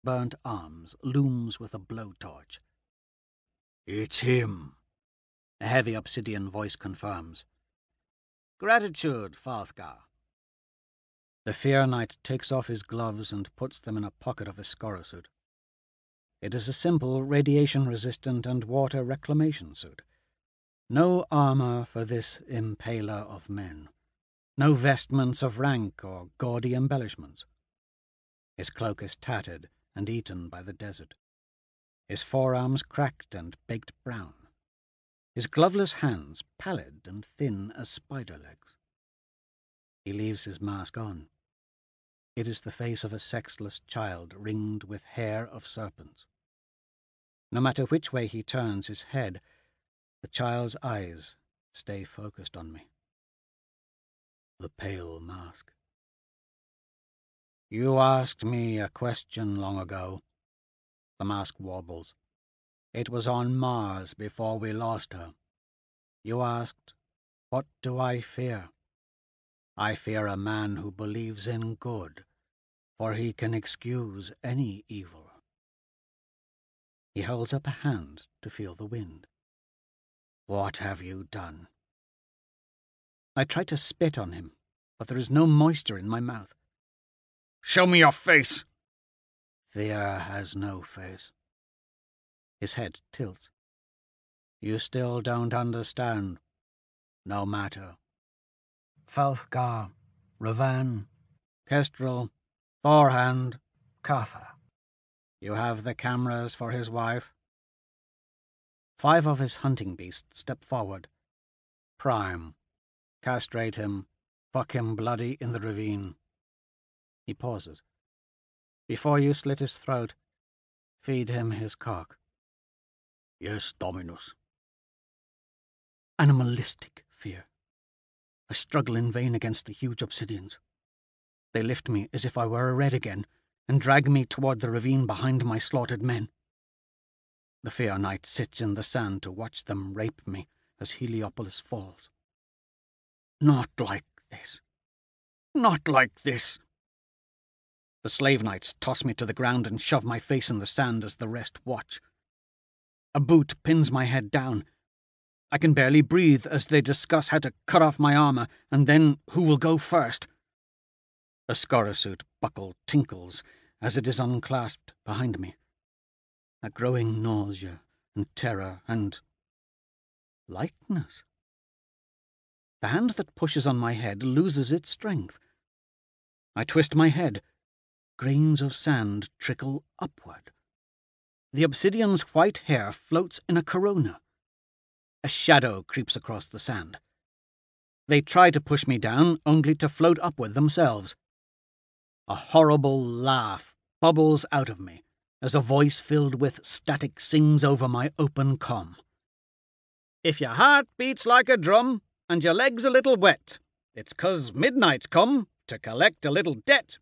burnt arms looms with a blowtorch. "It's him," a heavy obsidian voice confirms. "Gratitude, Falthgar." The Fear Knight takes off his gloves and puts them in a pocket of his scorer suit. It is a simple, radiation-resistant and water reclamation suit. No armor for this impaler of men. No vestments of rank or gaudy embellishments. His cloak is tattered and eaten by the desert. His forearms cracked and baked brown. His gloveless hands pallid and thin as spider legs. He leaves his mask on. It is the face of a sexless child ringed with hair of serpents. No matter which way he turns his head, the child's eyes stay focused on me. The pale mask. "You asked me a question long ago." The mask warbles. "It was on Mars before we lost her. You asked, what do I fear? I fear a man who believes in good, for he can excuse any evil." He holds up a hand to feel the wind. "What have you done?" I try to spit on him, but there is no moisture in my mouth. "Show me your face!" Fear has no face. His head tilts. "You still don't understand. No matter. Falthgar, Ravan, Kestrel, Thorhand, Kaffa. You have the cameras for his wife?" 5 of his hunting beasts step forward. "Prime. Castrate him. Fuck him bloody in the ravine." He pauses. "Before you slit his throat, feed him his cock." "Yes, Dominus." Animalistic fear. I struggle in vain against the huge obsidians. They lift me as if I were a red again, and drag me toward the ravine behind my slaughtered men. The Fear Knight sits in the sand to watch them rape me as Heliopolis falls. "Not like this. Not like this." The Slave Knights toss me to the ground and shove my face in the sand as the rest watch. A boot pins my head down. I can barely breathe as they discuss how to cut off my armor and then who will go first. The scorer suit buckle tinkles as it is unclasped behind me. A growing nausea and terror and lightness. The hand that pushes on my head loses its strength. I twist my head. Grains of sand trickle upward. The obsidian's white hair floats in a corona. A shadow creeps across the sand. They try to push me down, only to float upward themselves. A horrible laugh bubbles out of me as a voice filled with static sings over my open comm. "If your heart beats like a drum and your legs a little wet, it's 'cause midnight's come to collect a little debt."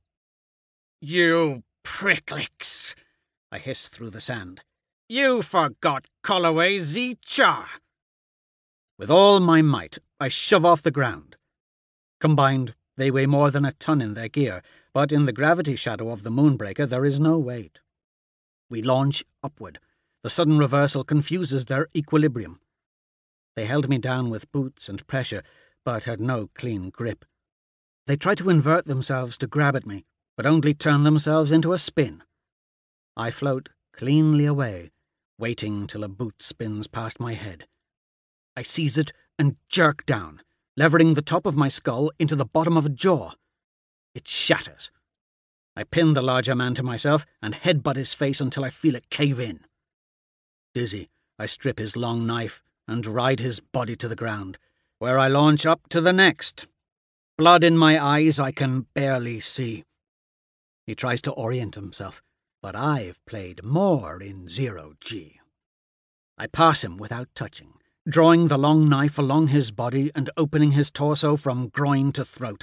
"You pricklix," I hiss through the sand. "You forgot Colloway Z Char." With all my might, I shove off the ground. Combined, they weigh more than a ton in their gear, but in the gravity shadow of the Moonbreaker there is no weight. We launch upward. The sudden reversal confuses their equilibrium. They held me down with boots and pressure, but had no clean grip. They try to invert themselves to grab at me, but only turn themselves into a spin. I float cleanly away, waiting till a boot spins past my head. I seize it and jerk down, levering the top of my skull into the bottom of a jaw. It shatters. I pin the larger man to myself and headbutt his face until I feel it cave in. Dizzy, I strip his long knife and ride his body to the ground, where I launch up to the next. Blood in my eyes I can barely see. He tries to orient himself, but I've played more in 0G. I pass him without touching, drawing the long knife along his body and opening his torso from groin to throat.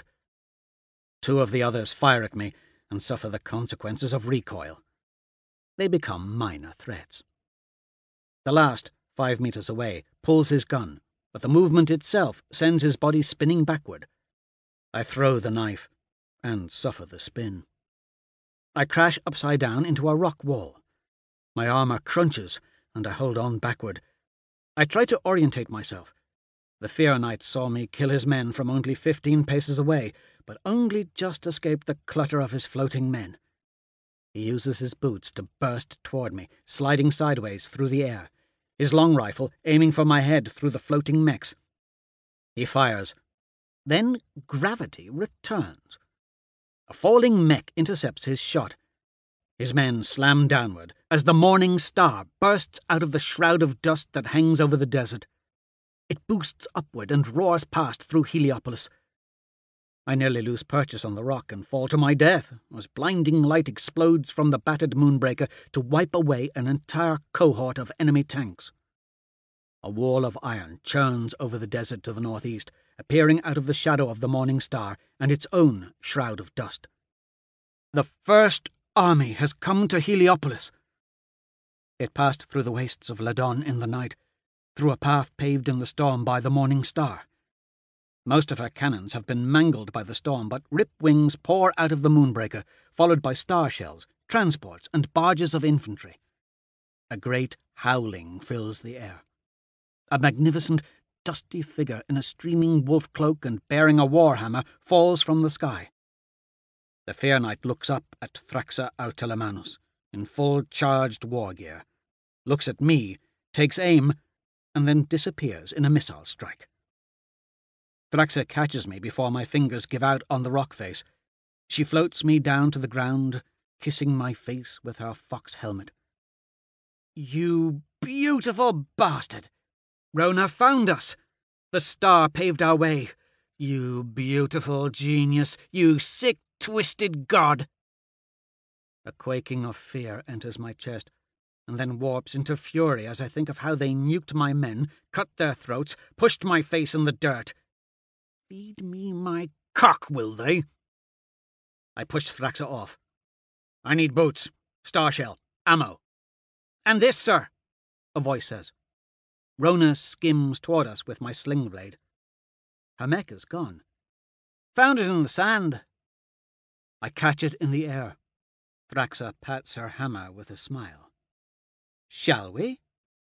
2 of the others fire at me and suffer the consequences of recoil. They become minor threats. The last, 5 meters away, pulls his gun, but the movement itself sends his body spinning backward. I throw the knife and suffer the spin. I crash upside down into a rock wall. My armour crunches, and I hold on backward. I try to orientate myself. The Fear Knight saw me kill his men from only 15 paces away, but only just escaped the clutter of his floating men. He uses his boots to burst toward me, sliding sideways through the air, his long rifle aiming for my head through the floating mechs. He fires. Then gravity returns. A falling mech intercepts his shot. His men slam downward as the morning star bursts out of the shroud of dust that hangs over the desert. It boosts upward and roars past through Heliopolis. I nearly lose purchase on the rock and fall to my death as blinding light explodes from the battered moonbreaker to wipe away an entire cohort of enemy tanks. A wall of iron churns over the desert to the northeast, appearing out of the shadow of the morning star and its own shroud of dust. The first army has come to Heliopolis. It passed through the wastes of Ladon in the night, through a path paved in the storm by the morning star. Most of her cannons have been mangled by the storm, but rip wings pour out of the moonbreaker, followed by star shells, transports, and barges of infantry. A great howling fills the air. A magnificent, dusty figure in a streaming wolf cloak and bearing a warhammer falls from the sky. The Fear Knight looks up at Thraxa Autelemanus, in full charged war gear, looks at me, takes aim, and then disappears in a missile strike. Thraxa catches me before my fingers give out on the rock face. She floats me down to the ground, kissing my face with her fox helmet. "You beautiful bastard! Rona found us! The star paved our way! You beautiful genius! You sick, twisted god!" A quaking of fear enters my chest, and then warps into fury as I think of how they nuked my men, cut their throats, pushed my face in the dirt. Feed me my cock, will they? I push Thraxa off. "I need boots, starshell, ammo." "And this, sir," a voice says. Rona skims toward us with my sling blade. Her mech is gone. "Found it in the sand." I catch it in the air. Thraxa pats her hammer with a smile. "Shall we?"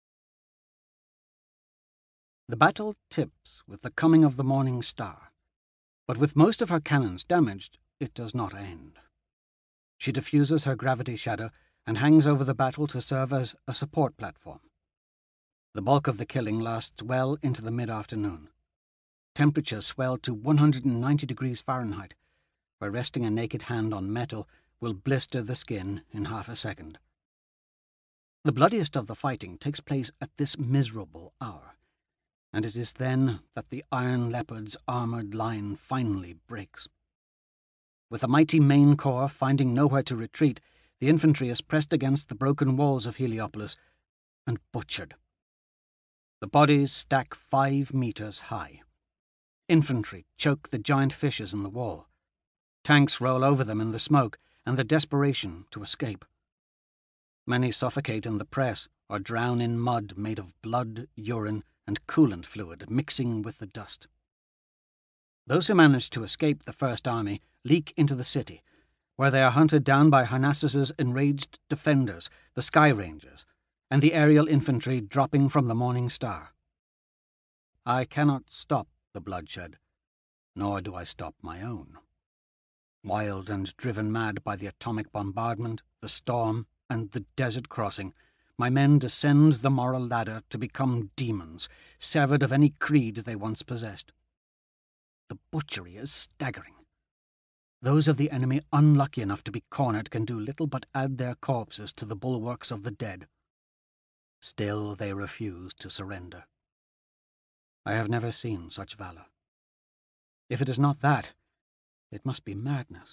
The battle tips with the coming of the morning star, but with most of her cannons damaged, it does not end. She diffuses her gravity shadow and hangs over the battle to serve as a support platform. The bulk of the killing lasts well into the mid-afternoon. Temperatures swell to 190 degrees Fahrenheit, where resting a naked hand on metal will blister the skin in half a second. The bloodiest of the fighting takes place at this miserable hour, and it is then that the Iron Leopard's armoured line finally breaks. With the mighty main corps finding nowhere to retreat, the infantry is pressed against the broken walls of Heliopolis and butchered. The bodies stack 5 meters high. Infantry choke the giant fissures in the wall. Tanks roll over them in the smoke and the desperation to escape. Many suffocate in the press or drown in mud made of blood, urine, and coolant fluid mixing with the dust. Those who manage to escape the First Army leak into the city, where they are hunted down by Harnassus's enraged defenders, the Sky Rangers, and the aerial infantry dropping from the Morning Star. I cannot stop the bloodshed, nor do I stop my own. Wild and driven mad by the atomic bombardment, the storm, and the desert crossing, my men descend the moral ladder to become demons, severed of any creed they once possessed. The butchery is staggering. Those of the enemy unlucky enough to be cornered can do little but add their corpses to the bulwarks of the dead. Still they refuse to surrender. I have never seen such valor. If it is not that, it must be madness.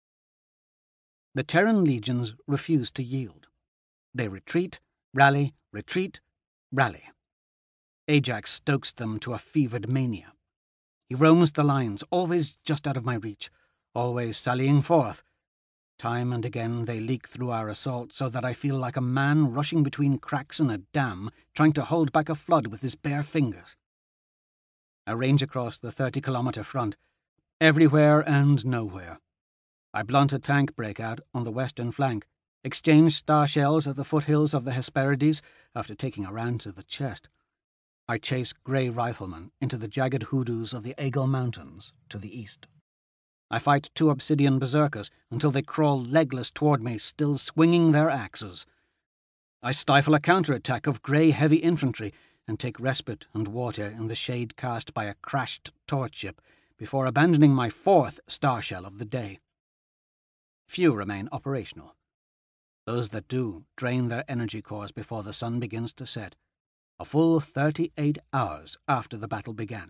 The Terran legions refuse to yield. They retreat, rally, retreat, rally. Ajax stokes them to a fevered mania. He roams the lines, always just out of my reach, always sallying forth. Time and again they leak through our assault so that I feel like a man rushing between cracks in a dam, trying to hold back a flood with his bare fingers. I range across the 30-kilometer front, everywhere and nowhere. I blunt a tank breakout on the western flank, exchange star shells at the foothills of the Hesperides after taking a round to the chest. I chase grey riflemen into the jagged hoodoos of the Eagle Mountains to the east. I fight 2 obsidian berserkers until they crawl legless toward me, still swinging their axes. I stifle a counterattack of grey heavy infantry and take respite and water in the shade cast by a crashed torch ship before abandoning my 4th starshell of the day. Few remain operational. Those that do drain their energy cores before the sun begins to set, a full 38 hours after the battle began.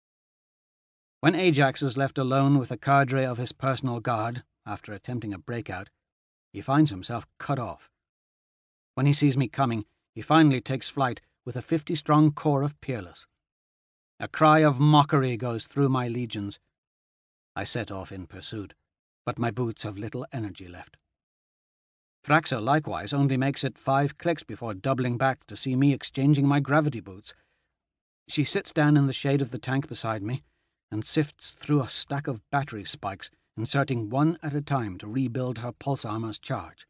When Ajax is left alone with a cadre of his personal guard after attempting a breakout, he finds himself cut off. When he sees me coming, he finally takes flight with a 50-strong corps of Peerless. A cry of mockery goes through my legions. I set off in pursuit, but my boots have little energy left. Thraxa likewise only makes it 5 clicks before doubling back to see me exchanging my gravity boots. She sits down in the shade of the tank beside me and sifts through a stack of battery spikes, inserting one at a time to rebuild her pulse armor's charge.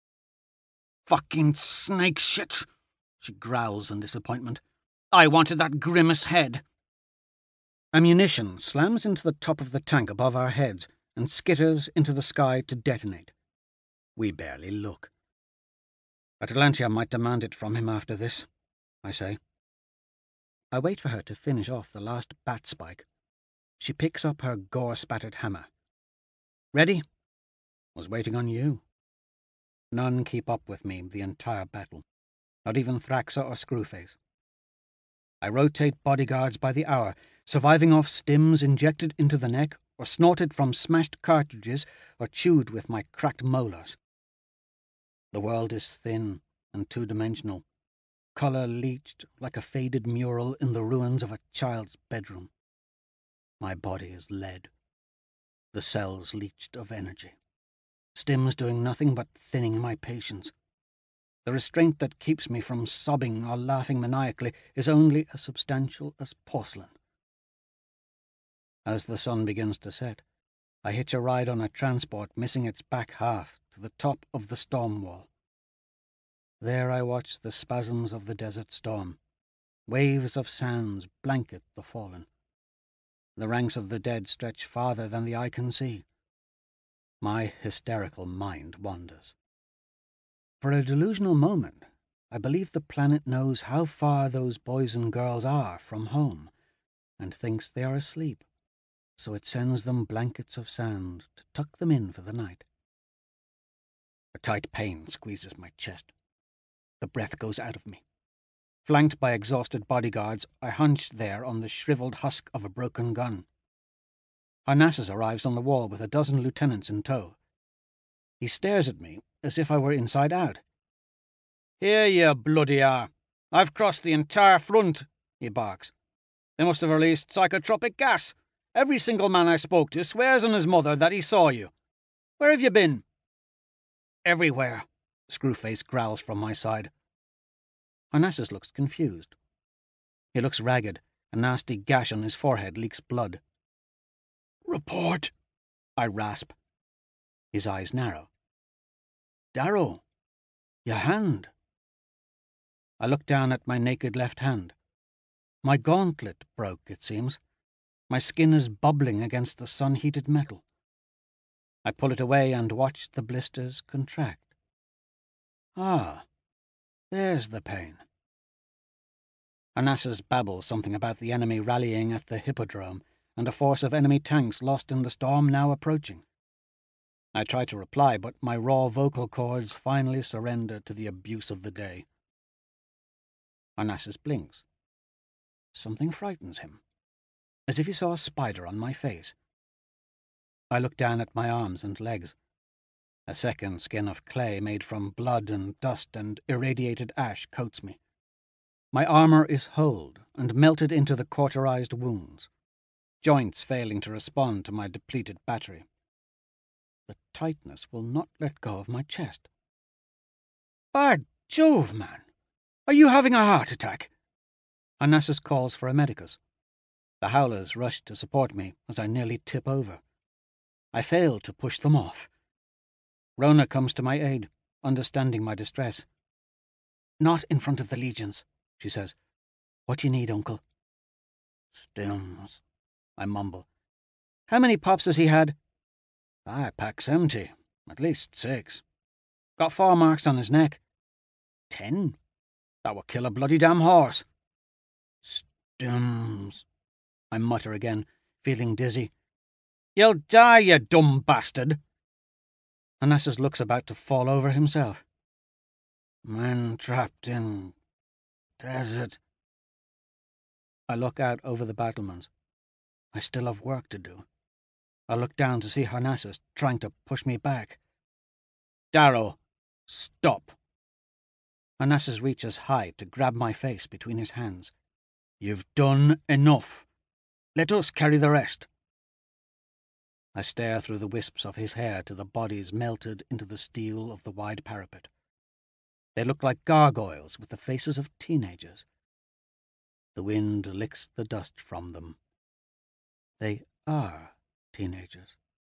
"Fucking snake shit!" she growls in disappointment. "I wanted that grimace head." Ammunition slams into the top of the tank above our heads and skitters into the sky to detonate. We barely look. "Atalantia might demand it from him after this," I say. I wait for her to finish off the last bat spike. She picks up her gore-spattered hammer. "Ready?" "Was waiting on you." None keep up with me the entire battle, not even Thraxa or Screwface. I rotate bodyguards by the hour, surviving off stims injected into the neck or snorted from smashed cartridges or chewed with my cracked molars. The world is thin and two-dimensional, color-leached like a faded mural in the ruins of a child's bedroom. My body is lead, the cells leached of energy, stims doing nothing but thinning my patience. The restraint that keeps me from sobbing or laughing maniacally is only as substantial as porcelain. As the sun begins to set, I hitch a ride on a transport missing its back half to the top of the storm wall. There I watch the spasms of the desert storm. Waves of sands blanket the fallen. The ranks of the dead stretch farther than the eye can see. My hysterical mind wanders. For a delusional moment, I believe the planet knows how far those boys and girls are from home, and thinks they are asleep, so it sends them blankets of sand to tuck them in for the night. A tight pain squeezes my chest. The breath goes out of me. Flanked by exhausted bodyguards, I hunch there on the shriveled husk of a broken gun. Harnassus arrives on the wall with a dozen lieutenants in tow. He stares at me as if I were inside out. "Here you bloody are. I've crossed the entire front," he barks. "They must have released psychotropic gas. Every single man I spoke to swears on his mother that he saw you. Where have you been?" "Everywhere," Screwface growls from my side. Harnassus looks confused. He looks ragged. A nasty gash on his forehead leaks blood. "Report," I rasp. His eyes narrow. "Darrow, your hand." I look down at my naked left hand. My gauntlet broke, it seems. My skin is bubbling against the sun-heated metal. I pull it away and watch the blisters contract. Ah, there's the pain. Harnassus babbles something about the enemy rallying at the Hippodrome and a force of enemy tanks lost in the storm now approaching. I try to reply, but my raw vocal cords finally surrender to the abuse of the day. Harnassus blinks. Something frightens him, as if he saw a spider on my face. I look down at my arms and legs. A second skin of clay made from blood and dust and irradiated ash coats me. My armor is holed and melted into the cauterized wounds, joints failing to respond to my depleted battery. The tightness will not let go of my chest. "By Jove, man! Are you having a heart attack?" Harnassus calls for a medicus. The howlers rush to support me as I nearly tip over. I fail to push them off. Rona comes to my aid, understanding my distress. "Not in front of the legions," she says. "What do you need, Uncle?" "Stims," I mumble. "How many pops has he had?" "Pack's empty. At least 6. Got 4 marks on his neck." "10? That would kill a bloody damn horse." "Stims," I mutter again, feeling dizzy. "You'll die, you dumb bastard." Onassis looks about to fall over himself. "Men trapped in desert." I look out over the battlements. I still have work to do. I look down to see Harnassus trying to push me back. "Darrow, stop." Harnassus reaches high to grab my face between his hands. "You've done enough. Let us carry the rest." I stare through the wisps of his hair to the bodies melted into the steel of the wide parapet. They look like gargoyles with the faces of teenagers. The wind licks the dust from them. They are teenagers.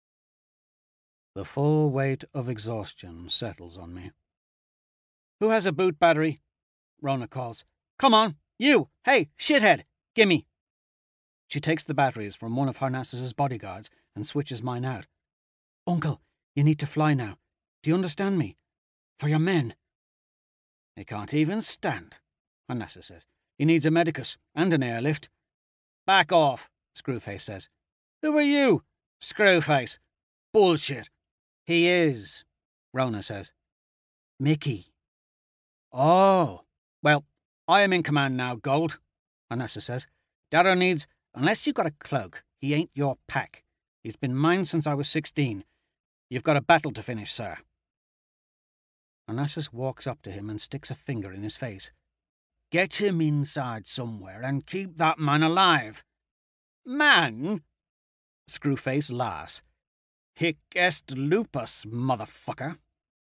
The full weight of exhaustion settles on me. "Who has a boot battery?" Rona calls. "Come on, you! Hey, shithead! Gimme!" She takes the batteries from one of Harnassus's bodyguards and switches mine out. "Uncle, you need to fly now. Do you understand me? For your men." "He can't even stand," Harnassus says. "He needs a medicus and an airlift." "Back off," Screwface says. "Who are you?" "Screwface." "Bullshit." "He is," Rona says. "Mickey." "Oh. Well, I am in command now, Gold," Harnassus says. "Darrow needs, unless you've got a cloak, he ain't your pack. He's been mine since I was 16. You've got a battle to finish, sir." Harnassus walks up to him and sticks a finger in his face. "Get him inside somewhere and keep that man alive." "Man?" Screwface laughs. "Hic est lupus, motherfucker."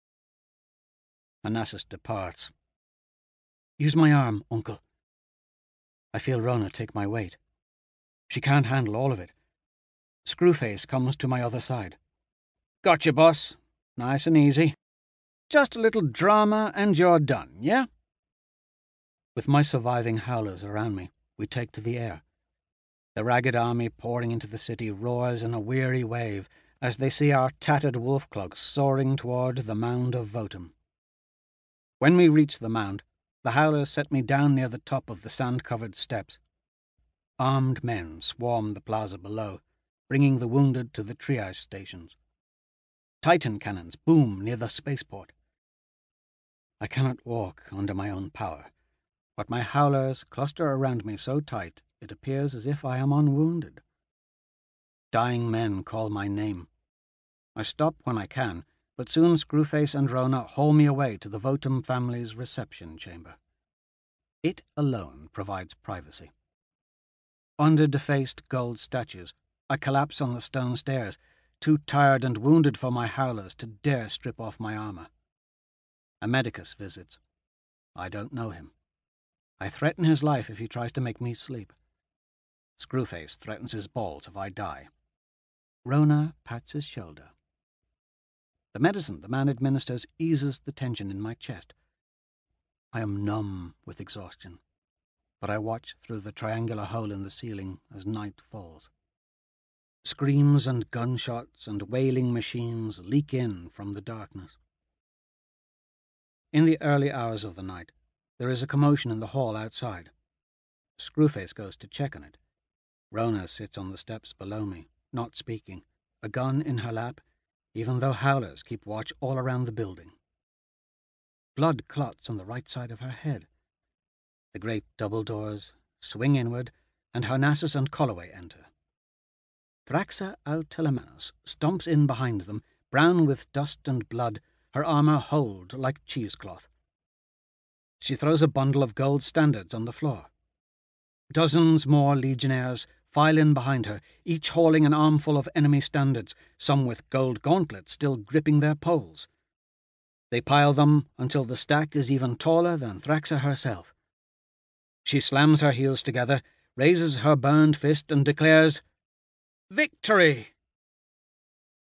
Harnassus departs. "Use my arm, Uncle." I feel Rona take my weight. She can't handle all of it. Screwface comes to my other side. "Gotcha, boss. Nice and easy. Just a little drama and you're done, yeah?" With my surviving howlers around me, we take to the air. The ragged army pouring into the city roars in a weary wave as they see our tattered wolf cloaks soaring toward the mound of Votum. When we reach the mound, the howlers set me down near the top of the sand-covered steps. Armed men swarm the plaza below, bringing the wounded to the triage stations. Titan cannons boom near the spaceport. I cannot walk under my own power, but my howlers cluster around me so tight it appears as if I am unwounded. Dying men call my name. I stop when I can, but soon Screwface and Rona haul me away to the Votum family's reception chamber. It alone provides privacy. Under defaced gold statues, I collapse on the stone stairs, too tired and wounded for my howlers to dare strip off my armor. A medicus visits. I don't know him. I threaten his life if he tries to make me sleep. Screwface threatens his balls if I die. Rona pats his shoulder. The medicine the man administers eases the tension in my chest. I am numb with exhaustion, but I watch through the triangular hole in the ceiling as night falls. Screams and gunshots and wailing machines leak in from the darkness. In the early hours of the night, there is a commotion in the hall outside. Screwface goes to check on it. Rona sits on the steps below me, not speaking, a gun in her lap, even though howlers keep watch all around the building. Blood clots on the right side of her head. The great double doors swing inward, and Harnassus and Colloway enter. Thraxa Autelemenos stomps in behind them, brown with dust and blood, her armor holed like cheesecloth. She throws a bundle of gold standards on the floor. Dozens more legionnaires file in behind her, each hauling an armful of enemy standards, some with gold gauntlets still gripping their poles. They pile them until the stack is even taller than Thraxa herself. She slams her heels together, raises her burned fist, and declares, "Victory!"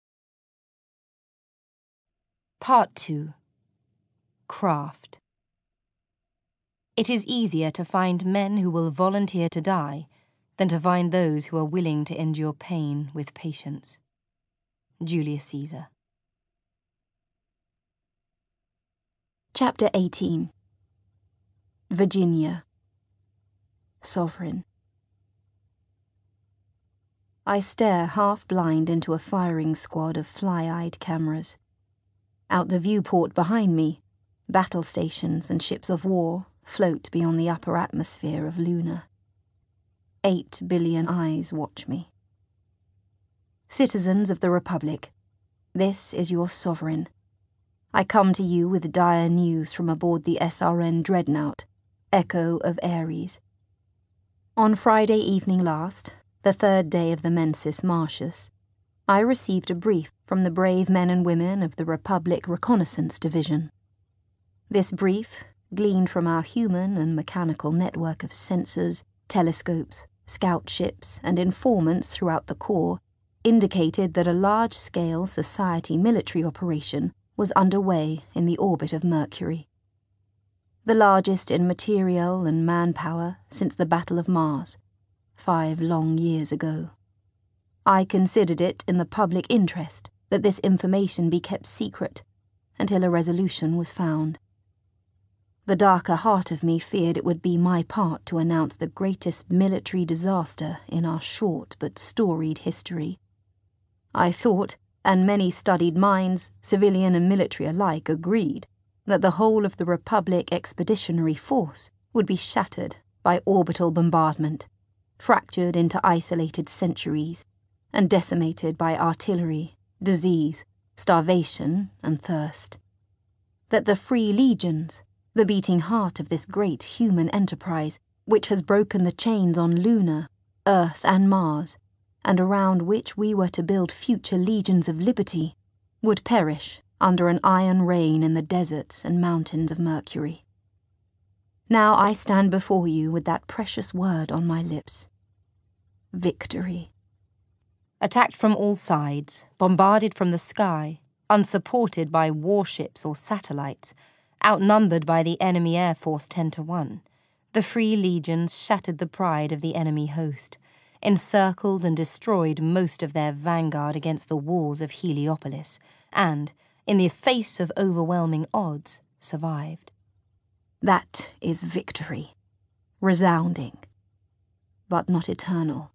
Part 2. Craft. It is easier to find men who will volunteer to die than to find those who are willing to endure pain with patience. Julius Caesar. Chapter 18. Virginia. Sovereign. I stare half-blind into a firing squad of fly-eyed cameras. Out the viewport behind me, battle stations and ships of war float beyond the upper atmosphere of Luna. 8 billion eyes watch me. Citizens of the Republic, this is your sovereign. I come to you with dire news from aboard the SRN Dreadnought, Echo of Ares. On Friday evening last, the 3rd day of the Mensis Martius, I received a brief from the brave men and women of the Republic Reconnaissance Division. This brief, gleaned from our human and mechanical network of sensors, telescopes, scout ships, and informants throughout the Corps, indicated that a large-scale society military operation was underway in the orbit of Mercury. The largest in material and manpower since the Battle of Mars, 5 long years ago. I considered it in the public interest that this information be kept secret until a resolution was found. The darker heart of me feared it would be my part to announce the greatest military disaster in our short but storied history. I thought, and many studied minds, civilian and military alike, agreed, that the whole of the Republic Expeditionary Force would be shattered by orbital bombardment, fractured into isolated centuries, and decimated by artillery, disease, starvation, and thirst. That the free legions, the beating heart of this great human enterprise, which has broken the chains on Luna, Earth, and Mars, and around which we were to build future legions of liberty, would perish under an iron rain in the deserts and mountains of Mercury. Now I stand before you with that precious word on my lips. Victory. Attacked from all sides, bombarded from the sky, unsupported by warships or satellites, outnumbered by the enemy air force 10-1, the Free Legions shattered the pride of the enemy host, encircled and destroyed most of their vanguard against the walls of Heliopolis, and, in the face of overwhelming odds, survived. That is victory. Resounding, but not eternal.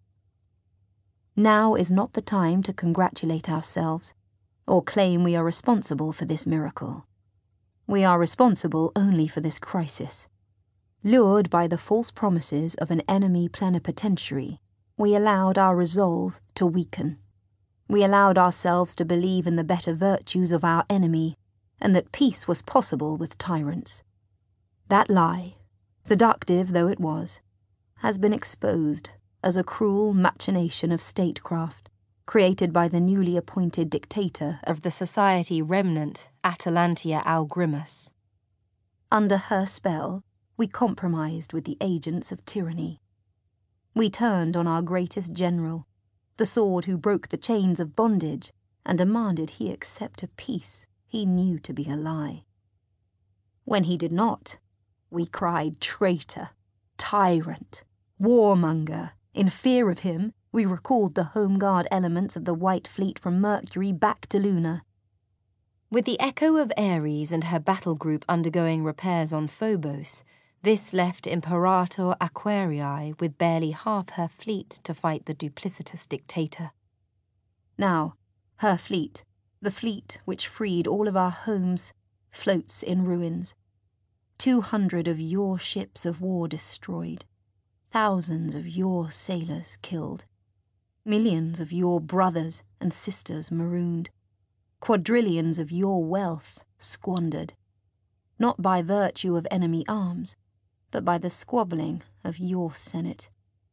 Now is not the time to congratulate ourselves, or claim we are responsible for this miracle. We are responsible only for this crisis. Lured by the false promises of an enemy plenipotentiary, we allowed our resolve to weaken. We allowed ourselves to believe in the better virtues of our enemy, and that peace was possible with tyrants. That lie, seductive though it was, has been exposed as a cruel machination of statecraft, created by the newly appointed dictator of the society remnant Atalantia Algrimus. Under her spell, we compromised with the agents of tyranny. We turned on our greatest general, the sword who broke the chains of bondage and demanded he accept a peace he knew to be a lie. When he did not, we cried traitor, tyrant, warmonger. In fear of him, we recalled the Home Guard elements of the White Fleet from Mercury back to Luna. With the Echo of Ares and her battle group undergoing repairs on Phobos, this left Imperator Aquarii with barely half her fleet to fight the duplicitous dictator. Now, her fleet, the fleet which freed all of our homes, floats in ruins. 200 of your ships of war destroyed. Thousands of your sailors killed. Millions of your brothers and sisters marooned. Quadrillions of your wealth squandered. Not by virtue of enemy arms, but by the squabbling of your Senate.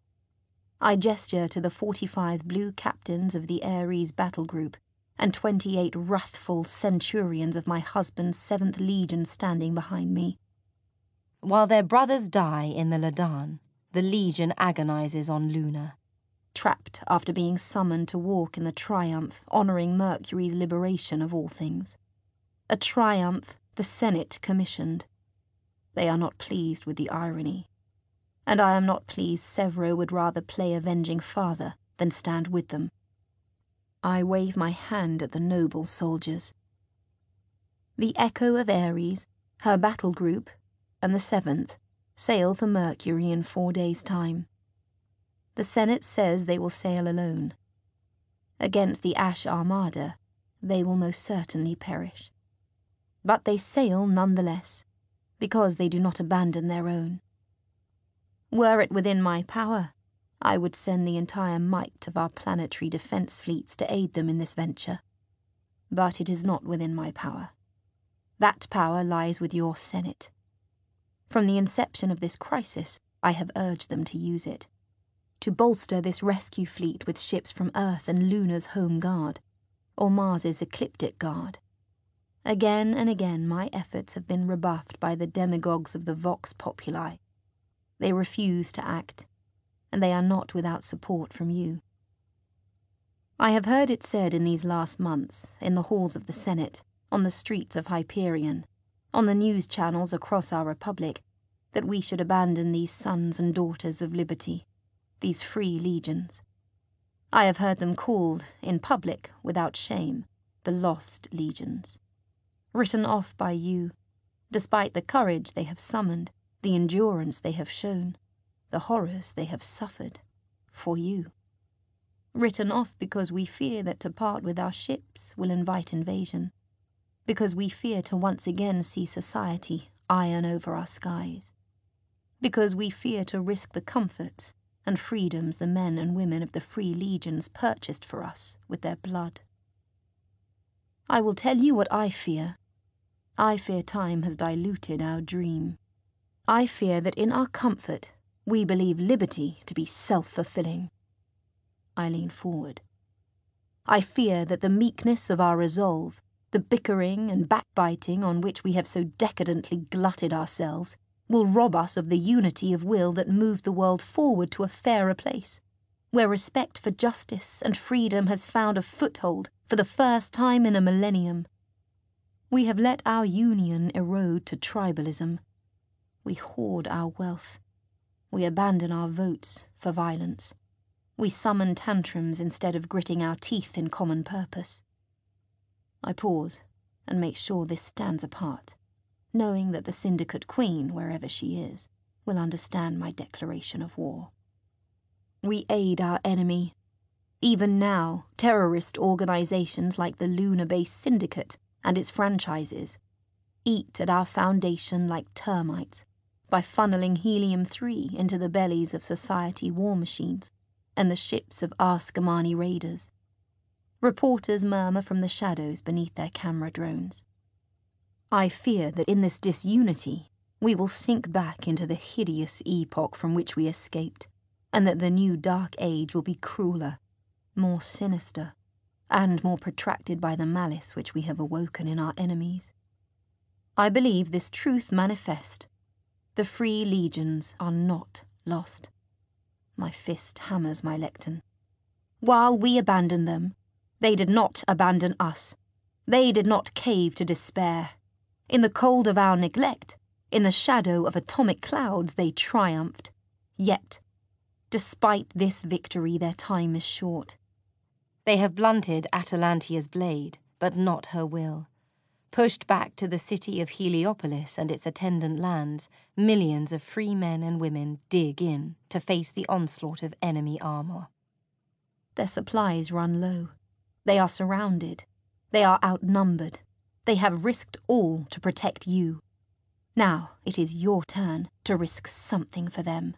I gesture to the 45 blue captains of the Ares battle group and 28 wrathful centurions of my husband's 7th Legion standing behind me. While their brothers die in the Ladan, the Legion agonizes on Luna. Trapped after being summoned to walk in the triumph honouring Mercury's liberation of all things. a triumph the Senate commissioned. They are not pleased with the irony, and I am not pleased Sevro would rather play avenging father than stand with them. I wave my hand at the noble soldiers. The Echo of Ares, her battle group, and the 7th sail for Mercury in 4 days' time. The Senate says they will sail alone. Against the Ash Armada, they will most certainly perish. But they sail nonetheless, because they do not abandon their own. Were it within my power, I would send the entire might of our planetary defense fleets to aid them in this venture. But it is not within my power. That power lies with your Senate. From the inception of this crisis, I have urged them to use it, to bolster this rescue fleet with ships from Earth and Luna's home guard, or Mars's ecliptic guard. Again and again my efforts have been rebuffed by the demagogues of the Vox Populi. They refuse to act, and they are not without support from you. I have heard it said in these last months, in the halls of the Senate, on the streets of Hyperion, on the news channels across our republic, that we should abandon these sons and daughters of liberty, these free legions. I have heard them called, in public, without shame, the lost legions. Written off by you, despite the courage they have summoned, the endurance they have shown, the horrors they have suffered, for you. Written off because we fear that to part with our ships will invite invasion, because we fear to once again see society iron over our skies, because we fear to risk the comforts and freedoms the men and women of the free legions purchased for us with their blood. I will tell you what I fear. I fear time has diluted our dream. I fear that in our comfort we believe liberty to be self-fulfilling. I lean forward. I fear that the meekness of our resolve, the bickering and backbiting on which we have so decadently glutted ourselves, will rob us of the unity of will that moved the world forward to a fairer place, where respect for justice and freedom has found a foothold for the first time in a millennium. We have let our union erode to tribalism. We hoard our wealth. We abandon our votes for violence. We summon tantrums instead of gritting our teeth in common purpose. I pause and make sure this stands apart, knowing that the Syndicate Queen, wherever she is, will understand my declaration of war. We aid our enemy. Even now, terrorist organizations like the Lunar-based Syndicate and its franchises eat at our foundation like termites by funneling helium-3 into the bellies of society war machines and the ships of Arskamani raiders. Reporters murmur from the shadows beneath their camera drones. I fear that in this disunity we will sink back into the hideous epoch from which we escaped, and that the new dark age will be crueler, more sinister, and more protracted by the malice which we have awoken in our enemies. I believe this truth manifest. The free legions are not lost. My fist hammers my lectern. While we abandon them, they did not abandon us. They did not cave to despair. In the cold of our neglect, in the shadow of atomic clouds, they triumphed. Yet, despite this victory, their time is short. They have blunted Atalantia's blade, but not her will. Pushed back to the city of Heliopolis and its attendant lands, millions of free men and women dig in to face the onslaught of enemy armor. Their supplies run low. They are surrounded. They are outnumbered. They have risked all to protect you. Now it is your turn to risk something for them.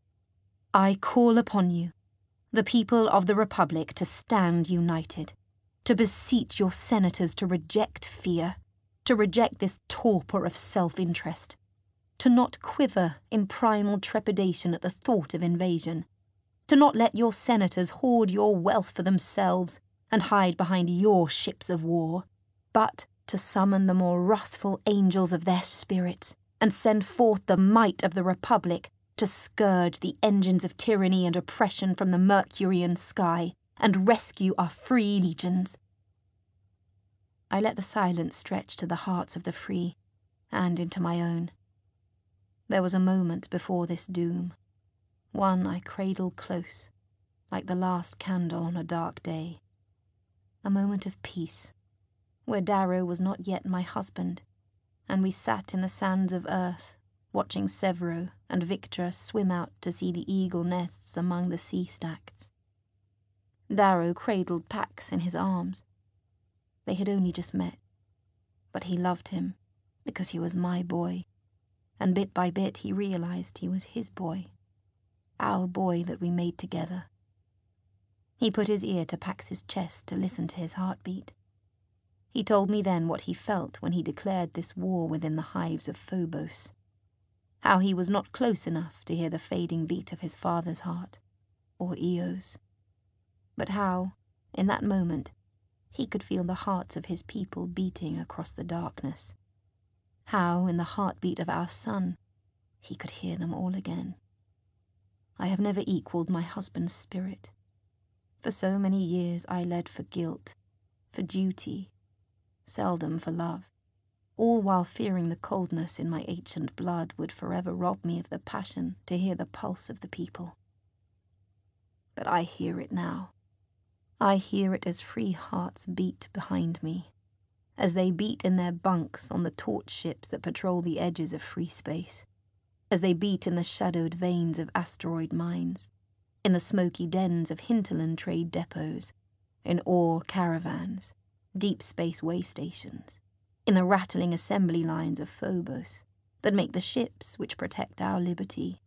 I call upon you, the people of the Republic, to stand united, to beseech your senators to reject fear, to reject this torpor of self-interest, to not quiver in primal trepidation at the thought of invasion, to not let your senators hoard your wealth for themselves and hide behind your ships of war, but to summon the more wrathful angels of their spirits and send forth the might of the Republic to scourge the engines of tyranny and oppression from the Mercurian sky and rescue our free legions. I let the silence stretch to the hearts of the free, and into my own. There was a moment before this doom, one I cradled close, like the last candle on a dark day. A moment of peace, where Darrow was not yet my husband, and we sat in the sands of earth, watching Severo and Victra swim out to see the eagle nests among the sea stacks. Darrow cradled Pax in his arms. They had only just met, but he loved him because he was my boy, and bit by bit he realized he was his boy, our boy that we made together. He put his ear to Pax's chest to listen to his heartbeat. He told me then what he felt when he declared this war within the hives of Phobos, how he was not close enough to hear the fading beat of his father's heart, or Eo's, but how, in that moment, he could feel the hearts of his people beating across the darkness, how, in the heartbeat of our son, he could hear them all again. I have never equaled my husband's spirit. For so many years I led for guilt, for duty, seldom for love, all while fearing the coldness in my ancient blood would forever rob me of the passion to hear the pulse of the people. But I hear it now. I hear it as free hearts beat behind me, as they beat in their bunks on the torch ships that patrol the edges of free space, as they beat in the shadowed veins of asteroid mines, in the smoky dens of hinterland trade depots, in ore caravans, deep space way stations, in the rattling assembly lines of Phobos that make the ships which protect our liberty.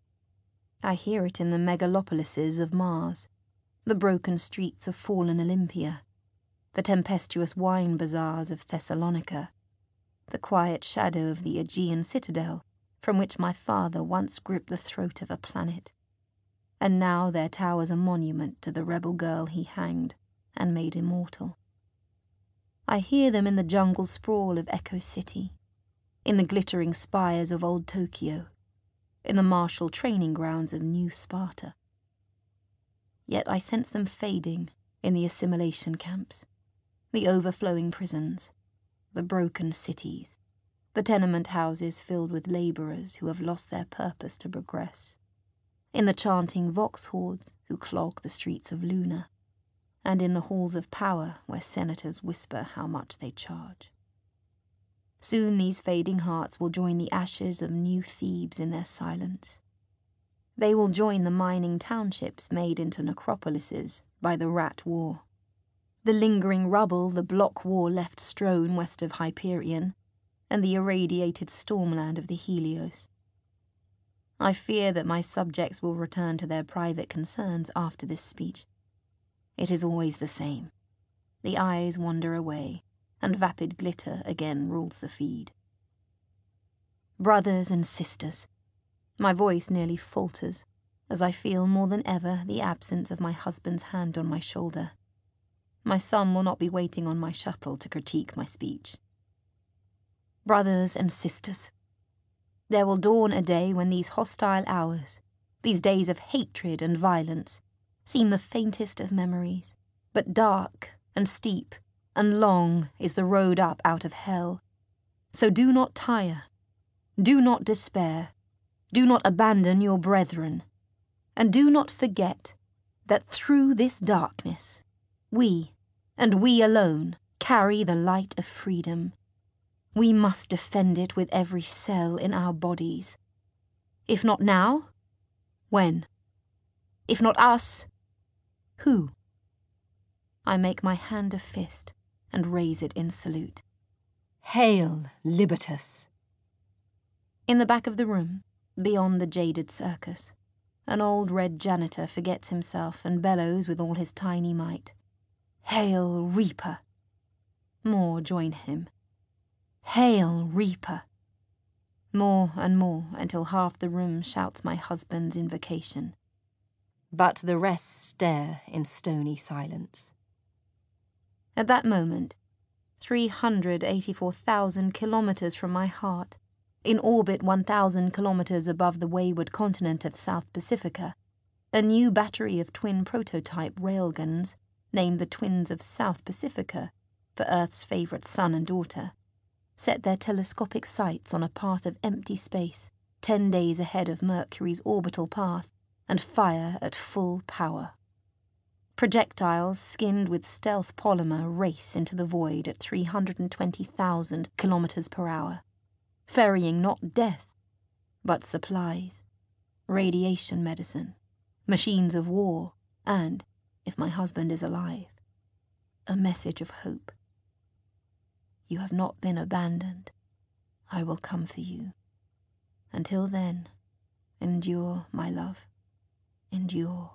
I hear it in the megalopolises of Mars, the broken streets of fallen Olympia, the tempestuous wine bazaars of Thessalonica, the quiet shadow of the Aegean citadel from which my father once gripped the throat of a planet, and now there towers a monument to the rebel girl he hanged and made immortal. I hear them in the jungle sprawl of Echo City, in the glittering spires of old Tokyo, in the martial training grounds of New Sparta. Yet I sense them fading in the assimilation camps, the overflowing prisons, the broken cities, the tenement houses filled with labourers who have lost their purpose to progress, in the chanting vox hordes who clog the streets of Luna, and in the halls of power where senators whisper how much they charge. Soon these fading hearts will join the ashes of new Thebes in their silence. They will join the mining townships made into necropolises by the rat war, the lingering rubble the block war left strewn west of Hyperion, and the irradiated stormland of the Helios. I fear that my subjects will return to their private concerns after this speech. It is always the same. The eyes wander away, and vapid glitter again rules the feed. Brothers and sisters, my voice nearly falters as I feel more than ever the absence of my husband's hand on my shoulder. My son will not be waiting on my shuttle to critique my speech. Brothers and sisters, there will dawn a day when these hostile hours, these days of hatred and violence, seem the faintest of memories, but dark and steep and long is the road up out of hell. So do not tire, do not despair, do not abandon your brethren, and do not forget that through this darkness, we, and we alone, carry the light of freedom. We must defend it with every cell in our bodies. If not now, when? If not us, who? I make my hand a fist and raise it in salute. Hail, Libertas! In the back of the room, beyond the jaded circus, an old red janitor forgets himself and bellows with all his tiny might. Hail, Reaper! More join him. Hail, Reaper! More and more until half the room shouts my husband's invocation. But the rest stare in stony silence. At that moment, 384,000 kilometers from my heart, in orbit 1,000 kilometers above the wayward continent of South Pacifica, a new battery of twin prototype railguns, named the Twins of South Pacifica, for Earth's favourite son and daughter, set their telescopic sights on a path of empty space 10 days ahead of Mercury's orbital path and fire at full power. Projectiles skinned with stealth polymer race into the void at 320,000 kilometers per hour, ferrying not death, but supplies, radiation medicine, machines of war, and, if my husband is alive, a message of hope. You have not been abandoned. I will come for you. Until then, endure, my love, endure.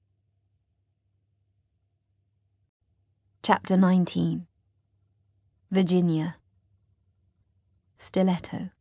Chapter 19. Virginia. Stiletto.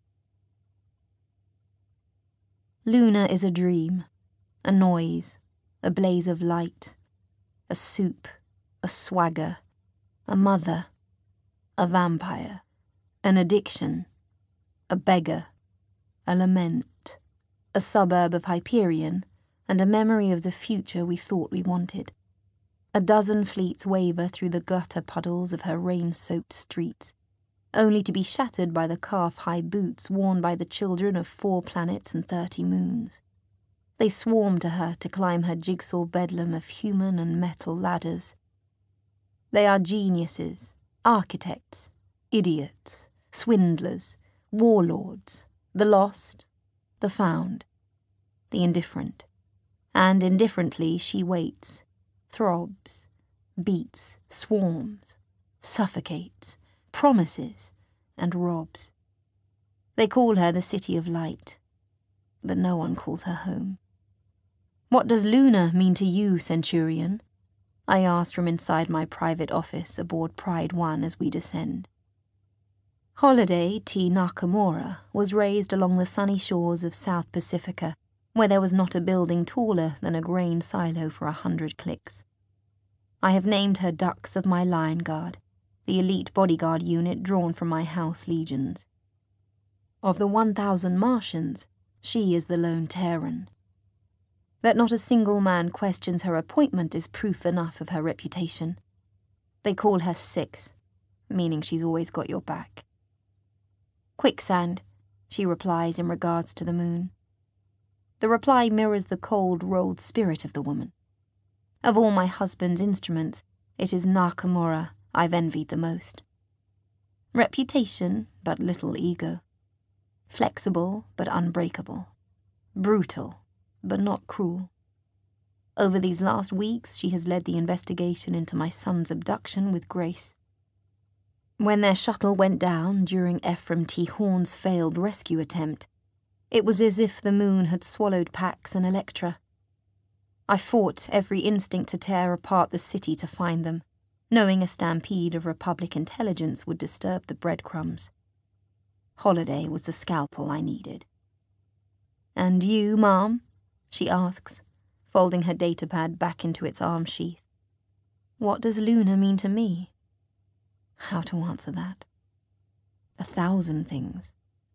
Luna is a dream, a noise, a blaze of light, a soup, a swagger, a mother, a vampire, an addiction, a beggar, a lament, a suburb of Hyperion, and a memory of the future we thought we wanted. A dozen fleets waver through the gutter puddles of her rain-soaked streets, only to be shattered by the calf-high boots worn by the children of 4 planets and 30 moons. They swarm to her to climb her jigsaw bedlam of human and metal ladders. They are geniuses, architects, idiots, swindlers, warlords, the lost, the found, the indifferent. And indifferently she waits, throbs, beats, swarms, suffocates, promises, and robs. They call her the City of Light, but no one calls her home. What does Luna mean to you, Centurion? I asked from inside my private office aboard Pride 1 as we descend. Holiday T. Nakamura was raised along the sunny shores of South Pacifica, where there was not a building taller than a grain silo for 100 clicks. I have named her Ducks of my Lion Guard, the elite bodyguard unit drawn from my house legions. Of the 1,000 Martians, she is the lone Terran. That not a single man questions her appointment is proof enough of her reputation. They call her Six, meaning she's always got your back. Quicksand, she replies in regards to the moon. The reply mirrors the cold, rolled spirit of the woman. Of all my husband's instruments, it is Nakamura I've envied the most. Reputation, but little ego. Flexible, but unbreakable. Brutal, but not cruel. Over these last weeks, she has led the investigation into my son's abduction with grace. When their shuttle went down during Ephraim T. Horn's failed rescue attempt, it was as if the moon had swallowed Pax and Electra. I fought every instinct to tear apart the city to find them, knowing a stampede of Republic intelligence would disturb the breadcrumbs. Holiday was the scalpel I needed. "And you, Mom?" she asks, folding her datapad back into its arm sheath. What does Luna mean to me? How to answer that? 1,000 things.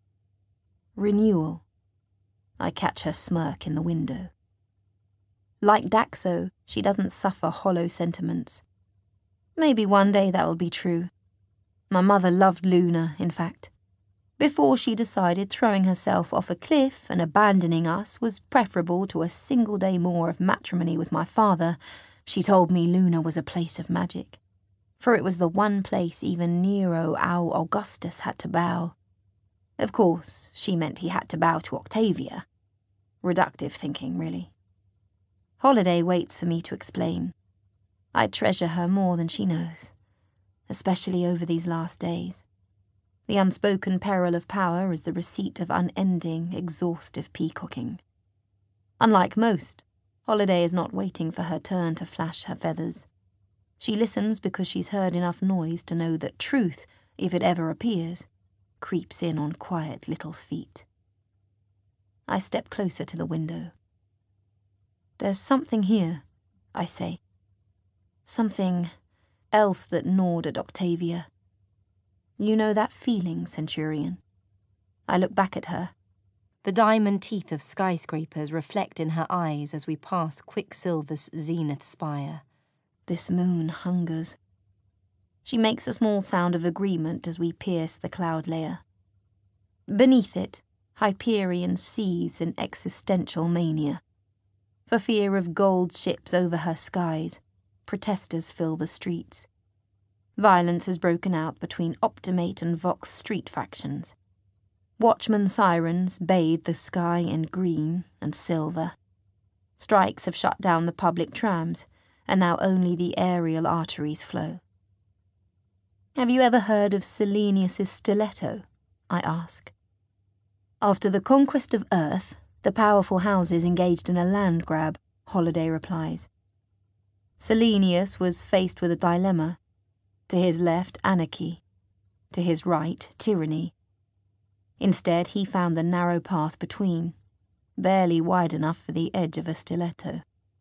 Renewal. I catch her smirk in the window. Like Daxo, she doesn't suffer hollow sentiments. Maybe one day that'll be true. My mother loved Luna, in fact. Before she decided throwing herself off a cliff and abandoning us was preferable to a single day more of matrimony with my father, she told me Luna was a place of magic. For it was the one place even Nero our Augustus had to bow. Of course, she meant he had to bow to Octavia. Reductive thinking, really. Holiday waits for me to explain. I treasure her more than she knows, especially over these last days. The unspoken peril of power is the receipt of unending, exhaustive peacocking. Unlike most, Holiday is not waiting for her turn to flash her feathers. She listens because she's heard enough noise to know that truth, if it ever appears, creeps in on quiet little feet. I step closer to the window. There's something here, I say. Something else that gnawed at Octavia. You know that feeling, Centurion? I look back at her. The diamond teeth of skyscrapers reflect in her eyes as we pass Quicksilver's zenith spire. This moon hungers. She makes a small sound of agreement as we pierce the cloud layer. Beneath it, Hyperion seethes in existential mania. For fear of gold ships over her skies, protesters fill the streets. Violence has broken out between Optimate and Vox street factions. Watchman sirens bathe the sky in green and silver. Strikes have shut down the public trams, and now only the aerial arteries flow. Have you ever heard of Selenius' stiletto? I ask. After the conquest of Earth, the powerful houses engaged in a land grab, Holiday replies. Selenius was faced with a dilemma. To his left, anarchy. To his right, tyranny. Instead, he found the narrow path between, barely wide enough for the edge of a stiletto.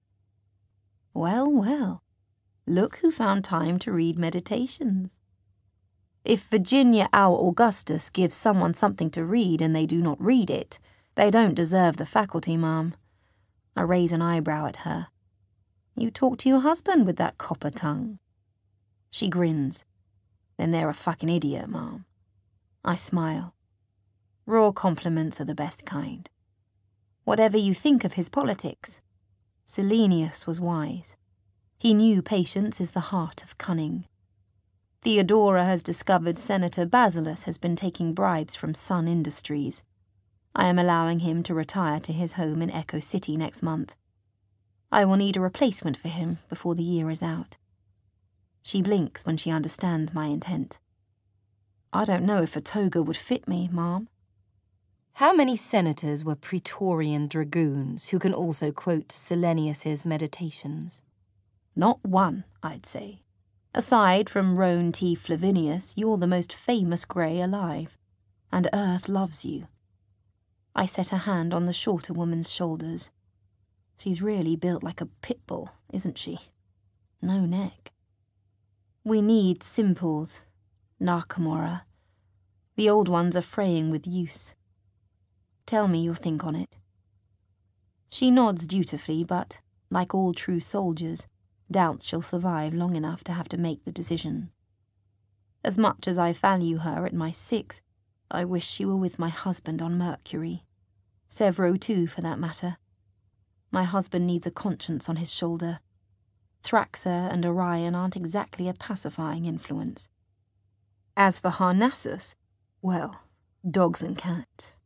Well, well, look who found time to read Meditations. If Virginia our Augustus gives someone something to read and they do not read it, they don't deserve the faculty, ma'am. I raise an eyebrow at her. You talk to your husband with that copper tongue. She grins. Then they're a fucking idiot, ma'am. I smile. Raw compliments are the best kind. Whatever you think of his politics, Selenius was wise. He knew patience is the heart of cunning. Theodora has discovered Senator Basileus has been taking bribes from Sun Industries. I am allowing him to retire to his home in Echo City next month. I will need a replacement for him before the year is out. She blinks when she understands my intent. I don't know if a toga would fit me, Mom. How many senators were Praetorian dragoons who can also quote Selenius's Meditations? Not one, I'd say. Aside from Roan T. Flavinius, you're the most famous grey alive, and Earth loves you. I set a hand on the shorter woman's shoulders. She's really built like a pit bull, isn't she? No neck. We need simples, Nakamura. The old ones are fraying with use. Tell me you'll think on it. She nods dutifully, but, like all true soldiers, doubts she'll survive long enough to have to make the decision. As much as I value her at my 6, I wish she were with my husband on Mercury. Severo too, for that matter. My husband needs a conscience on his shoulder. Thraxa and Orion aren't exactly a pacifying influence. As for Harnassus, well, dogs and cats.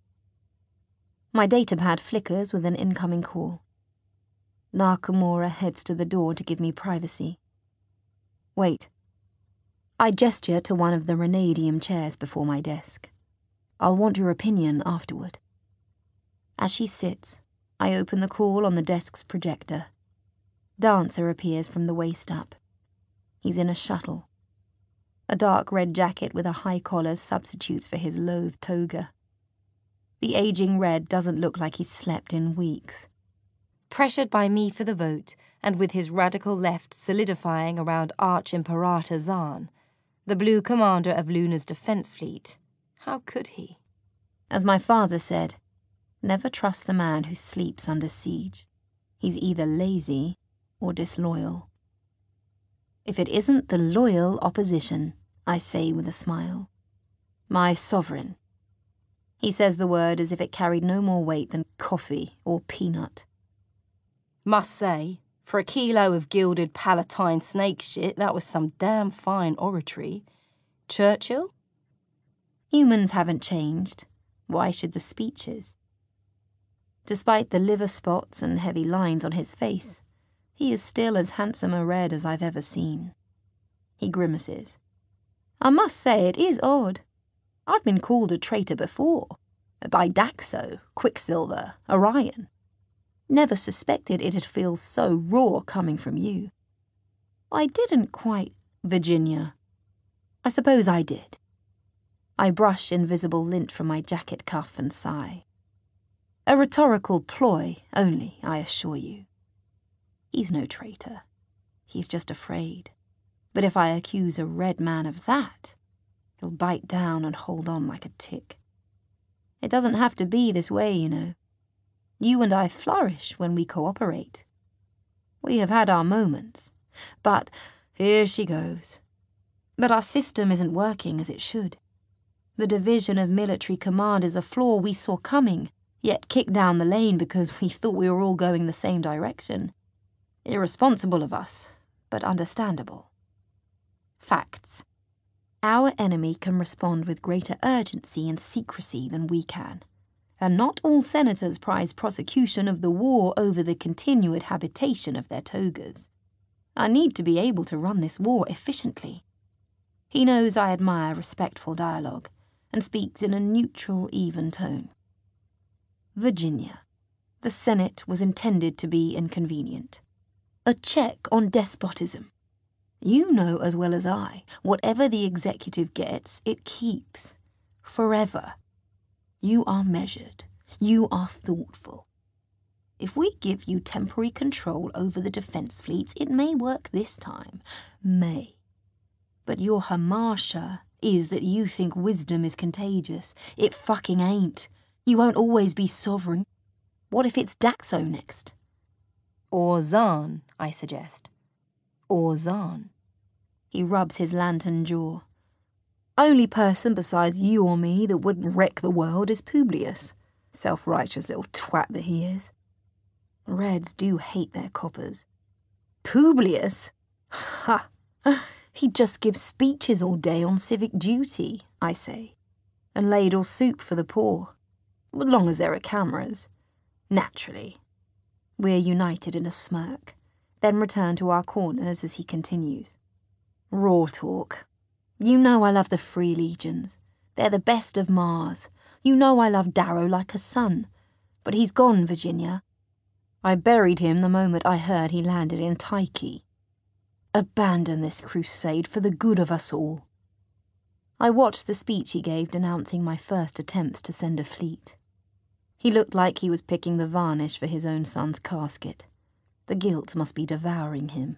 My datapad flickers with an incoming call. Nakamura heads to the door to give me privacy. Wait. I gesture to one of the Renadium chairs before my desk. I'll want your opinion afterward. As she sits, I open the call on the desk's projector. Dancer appears from the waist up. He's in a shuttle. A dark red jacket with a high collar substitutes for his loathed toga. The aging red doesn't look like he's slept in weeks. Pressured by me for the vote, and with his radical left solidifying around Arch-Imperator Zahn, the blue commander of Luna's defense fleet, how could he? As my father said, never trust the man who sleeps under siege. He's either lazy or disloyal. If it isn't the loyal opposition, I say with a smile. My sovereign. He says the word as if it carried no more weight than coffee or peanut. Must say, for a kilo of gilded palatine snake shit, that was some damn fine oratory. Churchill? Humans haven't changed. Why should the speeches? Despite the liver spots and heavy lines on his face, he is still as handsome a red as I've ever seen. He grimaces. I must say it is odd. I've been called a traitor before. By Daxo, Quicksilver, Orion. Never suspected it'd feel so raw coming from you. I didn't quite, Virginia. I suppose I did. I brush invisible lint from my jacket cuff and sigh. A rhetorical ploy only, I assure you. He's no traitor. He's just afraid. But if I accuse a red man of that, he'll bite down and hold on like a tick. It doesn't have to be this way, you know. You and I flourish when we cooperate. We have had our moments, but here she goes. But our system isn't working as it should. The division of military command is a flaw we saw coming, yet kicked down the lane because we thought we were all going the same direction. Irresponsible of us, but understandable. Facts. Our enemy can respond with greater urgency and secrecy than we can, and not all senators prize prosecution of the war over the continued habitation of their togas. I need to be able to run this war efficiently. He knows I admire respectful dialogue, and speaks in a neutral, even tone. Virginia. The Senate was intended to be inconvenient. A check on despotism. You know as well as I, whatever the executive gets, it keeps. Forever. You are measured. You are thoughtful. If we give you temporary control over the defense fleets, it may work this time. May. But your hamasha is that you think wisdom is contagious. It fucking ain't. You won't always be sovereign. What if it's Daxo next? Or Zaan, I suggest. Or Zaan. He rubs his lantern jaw. Only person besides you or me that wouldn't wreck the world is Publius. Self-righteous little twat that he is. Reds do hate their coppers. Publius? Ha! He just gives speeches all day on civic duty, I say, and ladle soup for the poor, as long as there are cameras. Naturally. We're united in a smirk, then return to our corners as he continues. Raw talk. You know I love the Free Legions. They're the best of Mars. You know I love Darrow like a son. But he's gone, Virginia. I buried him the moment I heard he landed in Tyche. Abandon this crusade for the good of us all. I watched the speech he gave denouncing my first attempts to send a fleet. He looked like he was picking the varnish for his own son's casket. The guilt must be devouring him.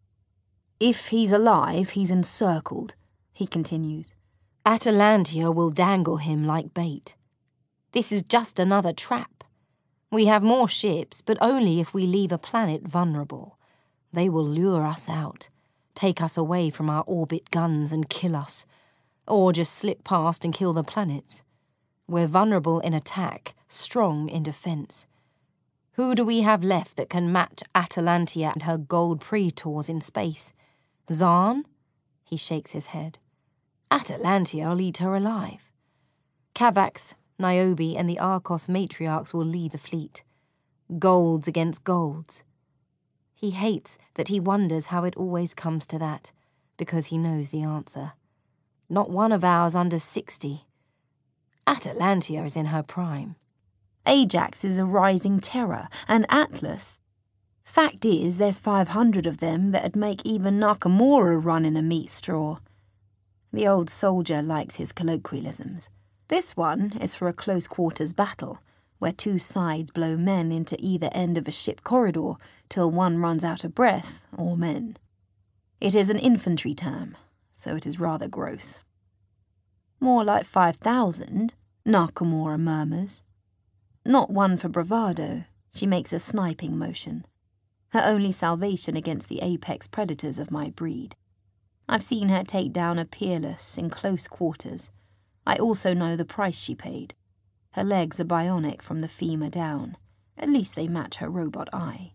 If he's alive, he's encircled, he continues. Atalantia will dangle him like bait. This is just another trap. We have more ships, but only if we leave a planet vulnerable. They will lure us out, take us away from our orbit guns and kill us, or just slip past and kill the planets. We're vulnerable in attack, strong in defense. Who do we have left that can match Atalantia and her gold praetors in space? Zaan? He shakes his head. Atalantia'll eat her alive. Kavax, Niobe, and the Arcos matriarchs will lead the fleet. Golds against golds. He hates that he wonders how it always comes to that, because he knows the answer. Not one of ours under 60. Atalantia is in her prime. Ajax is a rising terror, and Atlas. Fact is, there's 500 of them that'd make even Nakamura run in a meat straw. The old soldier likes his colloquialisms. This one is for a close-quarters battle, where two sides blow men into either end of a ship corridor till one runs out of breath, or men. It is an infantry term, so it is rather gross. More like 5,000, Nakamura murmurs. Not one for bravado, she makes a sniping motion. Her only salvation against the apex predators of my breed. I've seen her take down a peerless in close quarters. I also know the price she paid. Her legs are bionic from the femur down. At least they match her robot eye.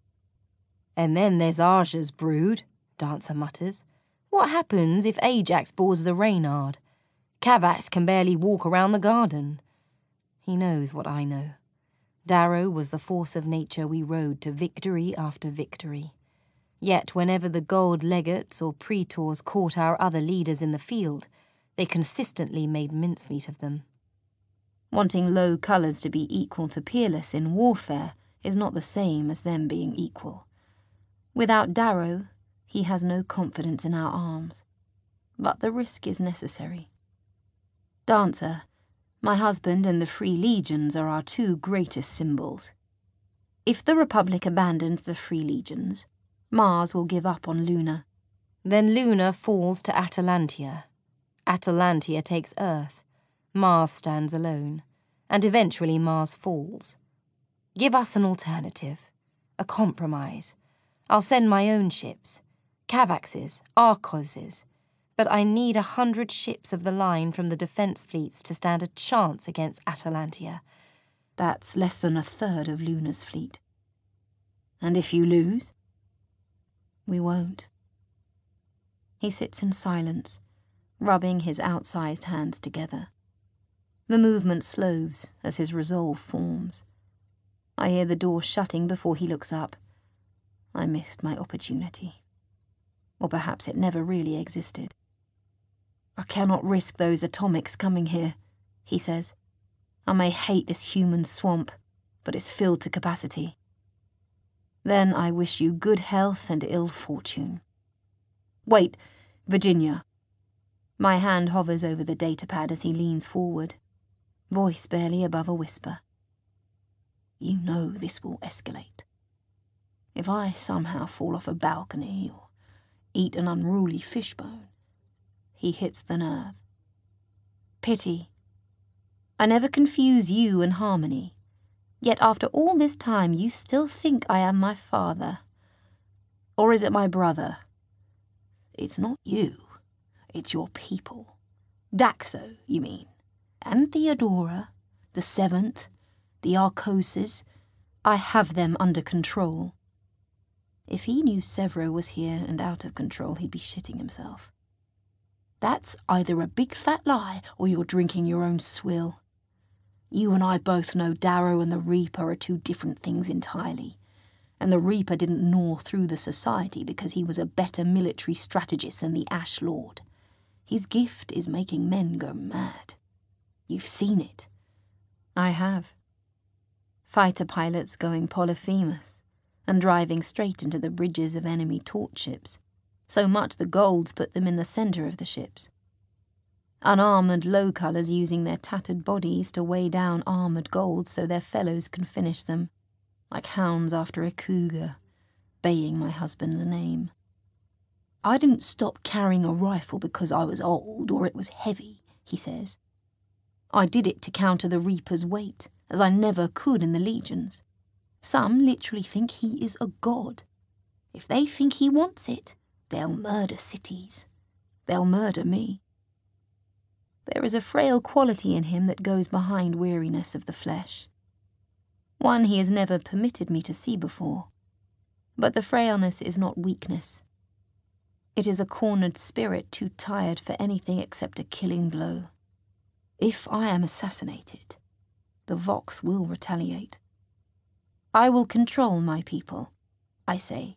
And then there's Arja's brood, Dancer mutters. What happens if Ajax bores the Reynard? Kavax can barely walk around the garden. He knows what I know. Darrow was the force of nature we rode to victory after victory. Yet whenever the gold legates or praetors caught our other leaders in the field, they consistently made mincemeat of them. Wanting low colours to be equal to peerless in warfare is not the same as them being equal. Without Darrow, he has no confidence in our arms. But the risk is necessary. Dancer, my husband and the Free Legions are our two greatest symbols. If the Republic abandons the Free Legions, Mars will give up on Luna. Then Luna falls to Atalantia. Atalantia takes Earth. Mars stands alone. And eventually Mars falls. Give us an alternative. A compromise. I'll send my own ships. Kavax's, Arcos's. but I need 100 ships of the line from the defence fleets to stand a chance against Atalantia. That's less than a third of Luna's fleet. And if you lose? We won't. He sits in silence, rubbing his outsized hands together. The movement slows as his resolve forms. I hear the door shutting before he looks up. I missed my opportunity. Or perhaps it never really existed. I cannot risk those atomics coming here, he says. I may hate this human swamp, but it's filled to capacity. Then I wish you good health and ill fortune. Wait, Virginia. My hand hovers over the datapad as he leans forward, voice barely above a whisper. You know this will escalate. If I somehow fall off a balcony or eat an unruly fishbone, he hits the nerve. Pity. I never confuse you and Harmony, yet after all this time you still think I am my father. Or is it my brother? It's not you, it's your people. Daxo, you mean, and Theodora, the Seventh, the Arcoses. I have them under control. If he knew Severo was here and out of control, he'd be shitting himself. That's either a big fat lie or you're drinking your own swill. You and I both know Darrow and the Reaper are two different things entirely. And the Reaper didn't gnaw through the society because he was a better military strategist than the Ash Lord. His gift is making men go mad. You've seen it. I have. Fighter pilots going Polyphemus and driving straight into the bridges of enemy torch ships, so much the Golds put them in the centre of the ships. Unarmoured low-colours using their tattered bodies to weigh down armoured Golds so their fellows can finish them, like hounds after a cougar, baying my husband's name. I didn't stop carrying a rifle because I was old or it was heavy, he says. I did it to counter the Reaper's weight, as I never could in the Legions. Some literally think he is a god. If they think he wants it, they'll murder cities. They'll murder me. There is a frail quality in him that goes behind weariness of the flesh. One he has never permitted me to see before. But the frailness is not weakness. It is a cornered spirit too tired for anything except a killing blow. If I am assassinated, the Vox will retaliate. I will control my people, I say.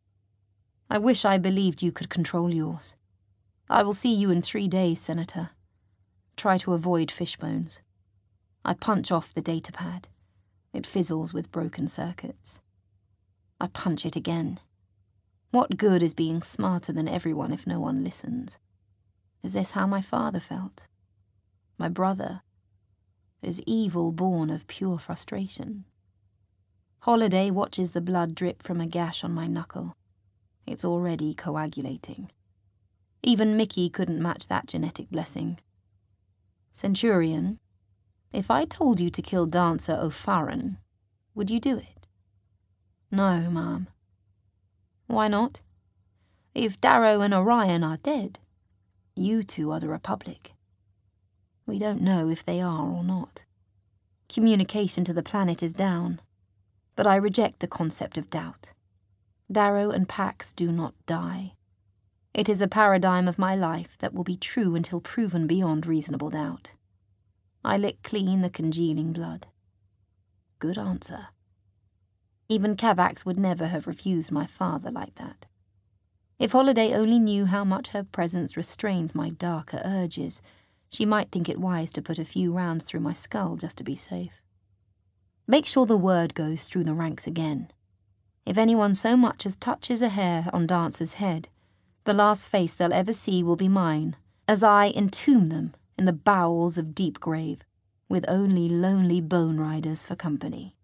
I wish I believed you could control yours. I will see you in 3 days, Senator. Try to avoid fishbones. I punch off the datapad. It fizzles with broken circuits. I punch it again. What good is being smarter than everyone if no one listens? Is this how my father felt? My brother? Is evil born of pure frustration? Holiday watches the blood drip from a gash on my knuckle. It's already coagulating. Even Mickey couldn't match that genetic blessing. Centurion, if I told you to kill Dancer O'Farron, would you do it? No, ma'am. Why not? If Darrow and Orion are dead, you two are the Republic. We don't know if they are or not. Communication to the planet is down, but I reject the concept of doubt. Darrow and Pax do not die. It is a paradigm of my life that will be true until proven beyond reasonable doubt. I lick clean the congealing blood. Good answer. Even Cavax would never have refused my father like that. If Holiday only knew how much her presence restrains my darker urges, she might think it wise to put a few rounds through my skull just to be safe. Make sure the word goes through the ranks again. If anyone so much as touches a hair on Dancer's head, the last face they'll ever see will be mine, as I entomb them in the bowels of Deep Grave, with only lonely bone riders for company.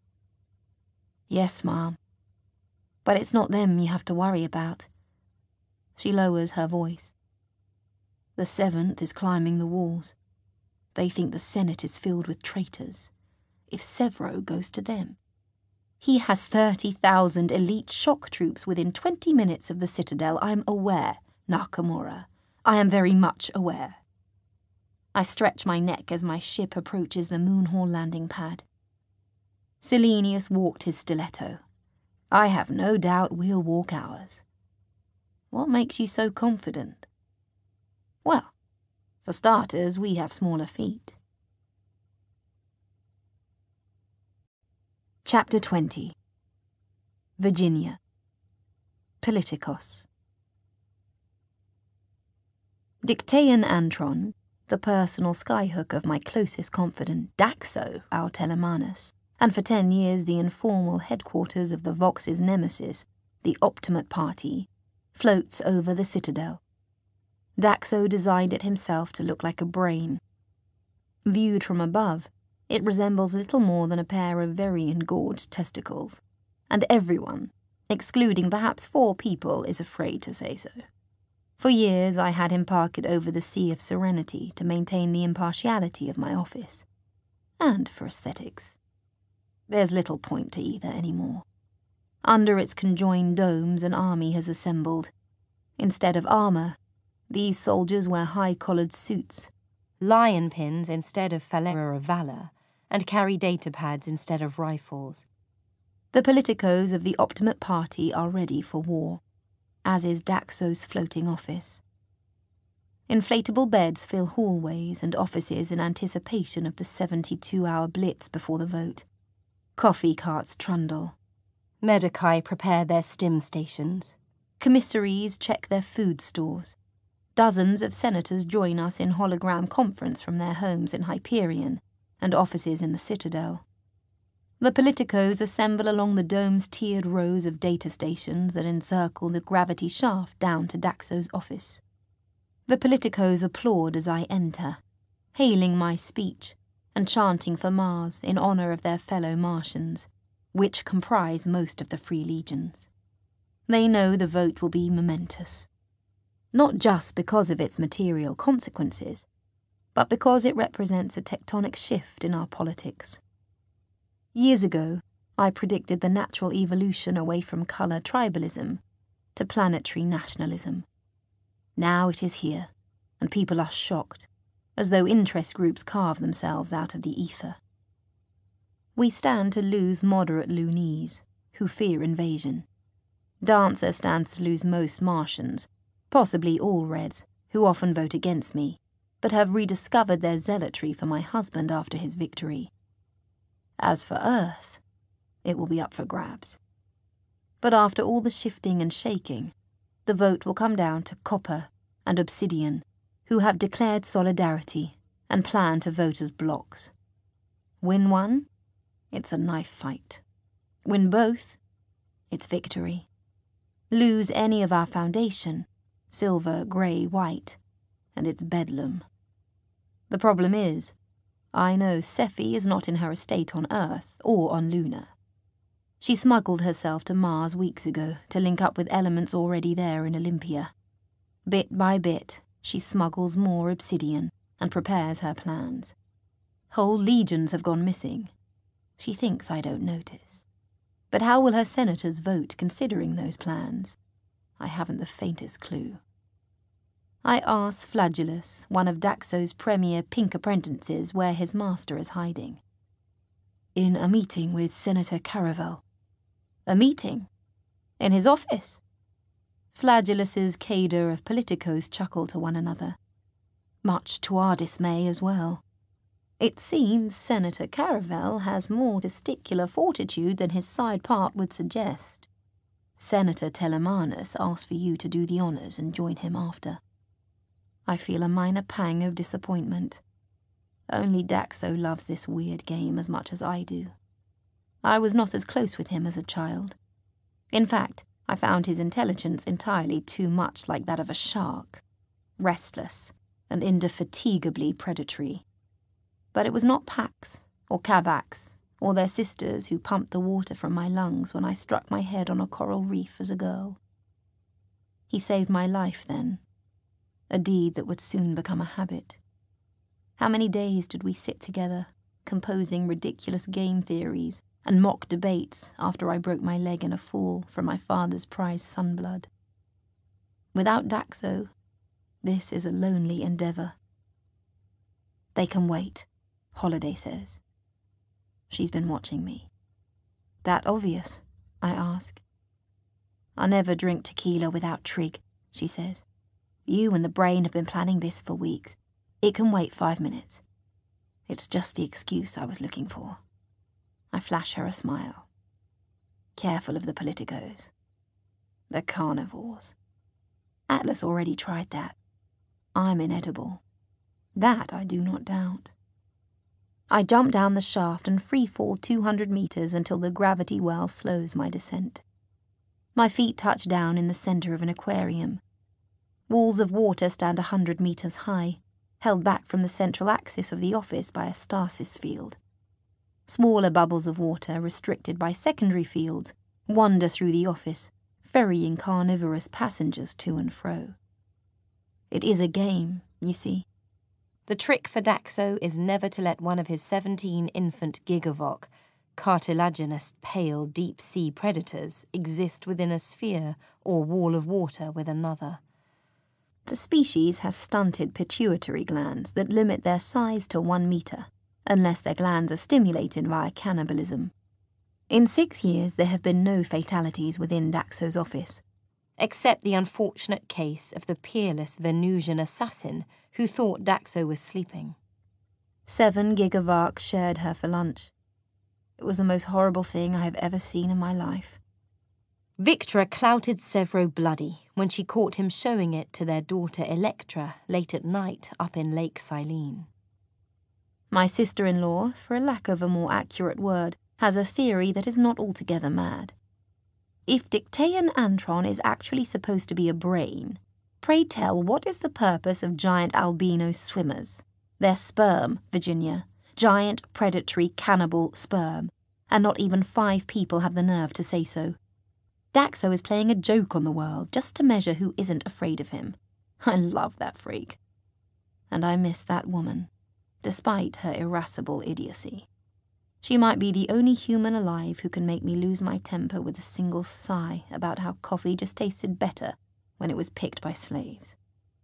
Yes, Ma'am. But it's not them you have to worry about. She lowers her voice. The Seventh is climbing the walls. They think the Senate is filled with traitors. If Severo goes to them. He has 30,000 elite shock troops within 20 minutes of the Citadel, I'm aware, Nakamura. I am very much aware. I stretch my neck as my ship approaches the Moonhall landing pad. Selenius walked his stiletto. I have no doubt we'll walk ours. What makes you so confident? Well, for starters, we have smaller feet. Chapter 20. Virginia. Politikos. Dictaean Antron, the personal skyhook of my closest confidant, Daxo, our Telemanus, and for 10 years the informal headquarters of the Vox's nemesis, the Optimate Party, floats over the citadel. Daxo designed it himself to look like a brain. Viewed from above, it resembles little more than a pair of very engorged testicles, and everyone, excluding perhaps 4 people, is afraid to say so. For years I had him park it over the Sea of Serenity to maintain the impartiality of my office, and for aesthetics. There's little point to either anymore. Under its conjoined domes an army has assembled. Instead of armour, these soldiers wear high-collared suits, lion pins instead of Phalera of Valor, and carry datapads instead of rifles. The politicos of the Optimate Party are ready for war, as is Daxo's floating office. Inflatable beds fill hallways and offices in anticipation of the 72-hour blitz before the vote. Coffee carts trundle. Medici prepare their stim stations. Commissaries check their food stores. Dozens of senators join us in hologram conference from their homes in Hyperion and offices in the Citadel. The politicos assemble along the dome's tiered rows of data stations that encircle the gravity shaft down to Daxo's office. The politicos applaud as I enter, hailing my speech and chanting for Mars in honor of their fellow Martians, which comprise most of the Free Legions. They know the vote will be momentous, not just because of its material consequences, but because it represents a tectonic shift in our politics. Years ago, I predicted the natural evolution away from colour tribalism to planetary nationalism. Now it is here, and people are shocked, as though interest groups carve themselves out of the ether. We stand to lose moderate loonies, who fear invasion. Dancer stands to lose most Martians, possibly all Reds, who often vote against me, but have rediscovered their zealotry for my husband after his victory. As for Earth, it will be up for grabs. But after all the shifting and shaking, the vote will come down to Copper and Obsidian, who have declared solidarity and plan to vote as blocks. Win one, it's a knife fight. Win both, it's victory. Lose any of our foundation, silver, grey, white, and it's bedlam. The problem is, I know Sephi is not in her estate on Earth or on Luna. She smuggled herself to Mars weeks ago to link up with elements already there in Olympia. Bit by bit, she smuggles more obsidian and prepares her plans. Whole legions have gone missing. She thinks I don't notice. But how will her senators vote considering those plans? I haven't the faintest clue. I ask Flagellus, one of Daxo's premier pink apprentices, where his master is hiding. In a meeting with Senator Caravel. A meeting? In his office? Flagellus's cadre of politicos chuckle to one another, much to our dismay as well. It seems Senator Caravel has more testicular fortitude than his side part would suggest. Senator Telemanus asked for you to do the honours and join him after. I feel a minor pang of disappointment. Only Daxo loves this weird game as much as I do. I was not as close with him as a child. In fact, I found his intelligence entirely too much like that of a shark, restless and indefatigably predatory. But it was not Pax or Kavax or their sisters who pumped the water from my lungs when I struck my head on a coral reef as a girl. He saved my life then, a deed that would soon become a habit. How many days did we sit together, composing ridiculous game theories and mock debates after I broke my leg in a fall from my father's prized sunblood? Without Daxo, This is a lonely endeavour. They can wait, Holiday says. She's been watching me. That obvious? I ask. I never drink tequila without trig, she says. You and the brain have been planning this for weeks. It can wait 5 minutes. It's just the excuse I was looking for. I flash her a smile. Careful of the politicos. The carnivores. Atlas already tried that. I'm inedible. That I do not doubt. I jump down the shaft and free-fall 200 meters until the gravity well slows my descent. My feet touch down in the center of an aquarium. Walls of water stand 100 meters high, held back from the central axis of the office by a stasis field. Smaller bubbles of water, restricted by secondary fields, wander through the office, ferrying carnivorous passengers to and fro. It is a game, you see. The trick for Daxo is never to let one of his 17 infant gigavoc, cartilaginous, pale, deep-sea predators exist within a sphere or wall of water with another. The species has stunted pituitary glands that limit their size to 1 meter, unless their glands are stimulated via cannibalism. In 6 years, there have been no fatalities within Daxo's office. Except the unfortunate case of the peerless Venusian assassin who thought Daxo was sleeping. 7 gigavarks shared her for lunch. It was the most horrible thing I have ever seen in my life. Victra clouted Sevro bloody when she caught him showing it to their daughter Electra late at night up in Lake Silene. My sister-in-law, for a lack of a more accurate word, has a theory that is not altogether mad. If Dictaean Antron is actually supposed to be a brain, pray tell what is the purpose of giant albino swimmers? Their sperm, Virginia. Giant, predatory, cannibal sperm. And not even 5 people have the nerve to say so. Daxo is playing a joke on the world just to measure who isn't afraid of him. I love that freak. And I miss that woman, despite her irascible idiocy. She might be the only human alive who can make me lose my temper with a single sigh about how coffee just tasted better when it was picked by slaves.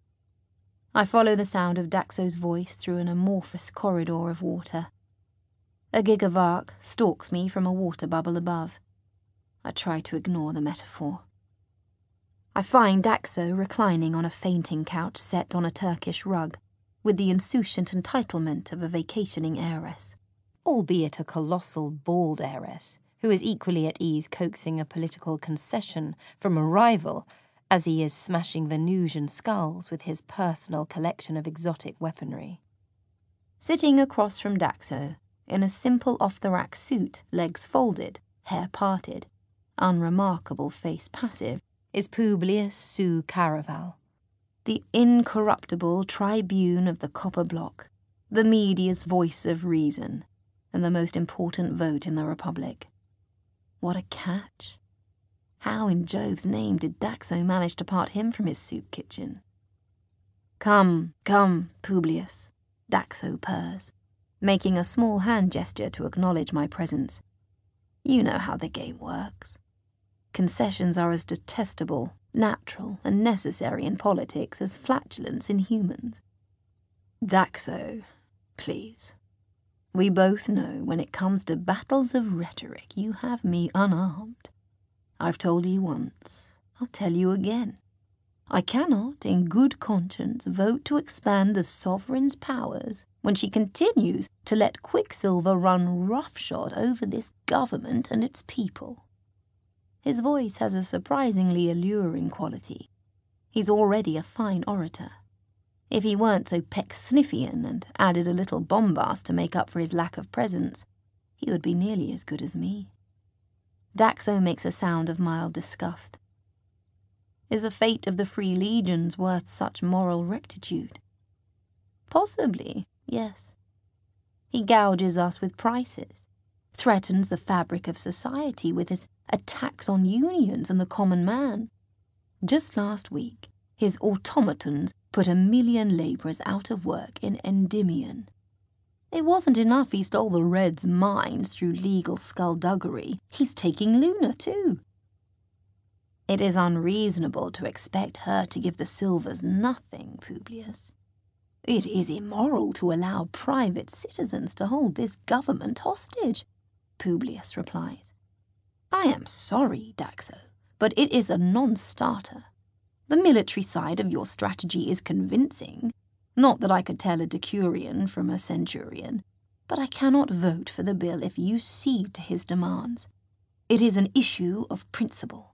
I follow the sound of Daxo's voice through an amorphous corridor of water. A gigavark stalks me from a water bubble above. I try to ignore the metaphor. I find Daxo reclining on a fainting couch set on a Turkish rug, with the insouciant entitlement of a vacationing heiress. Albeit a colossal, bald heiress, who is equally at ease coaxing a political concession from a rival as he is smashing Venusian skulls with his personal collection of exotic weaponry. Sitting across from Daxo, in a simple off-the-rack suit, legs folded, hair parted, unremarkable face passive, is Publius Sue Caraval. The incorruptible tribune of the copper block, the media's voice of reason, and the most important vote in the Republic. What a catch. How in Jove's name did Daxo manage to part him from his soup kitchen? Come, come, Publius, Daxo purrs, making a small hand gesture to acknowledge my presence. You know how the game works. Concessions are as detestable, natural, and necessary in politics as flatulence in humans. Daxo, please. We both know when it comes to battles of rhetoric, you have me unarmed. I've told you once, I'll tell you again. I cannot, in good conscience, vote to expand the sovereign's powers when she continues to let Quicksilver run roughshod over this government and its people. His voice has a surprisingly alluring quality. He's already a fine orator. If he weren't so Pecksniffian and added a little bombast to make up for his lack of presence, he would be nearly as good as me. Daxo makes a sound of mild disgust. Is the fate of the Free Legions worth such moral rectitude? Possibly, yes. He gouges us with prices, threatens the fabric of society with his attacks on unions and the common man. Just last week, his automatons put 1 million labourers out of work in Endymion. It wasn't enough he stole the Reds' minds through legal skullduggery. He's taking Luna, too. It is unreasonable to expect her to give the Silvers nothing, Publius. It is immoral to allow private citizens to hold this government hostage, Publius replies. I am sorry, Daxo, but it is a non-starter. The military side of your strategy is convincing. Not that I could tell a decurion from a centurion, but I cannot vote for the bill if you cede to his demands. It is an issue of principle.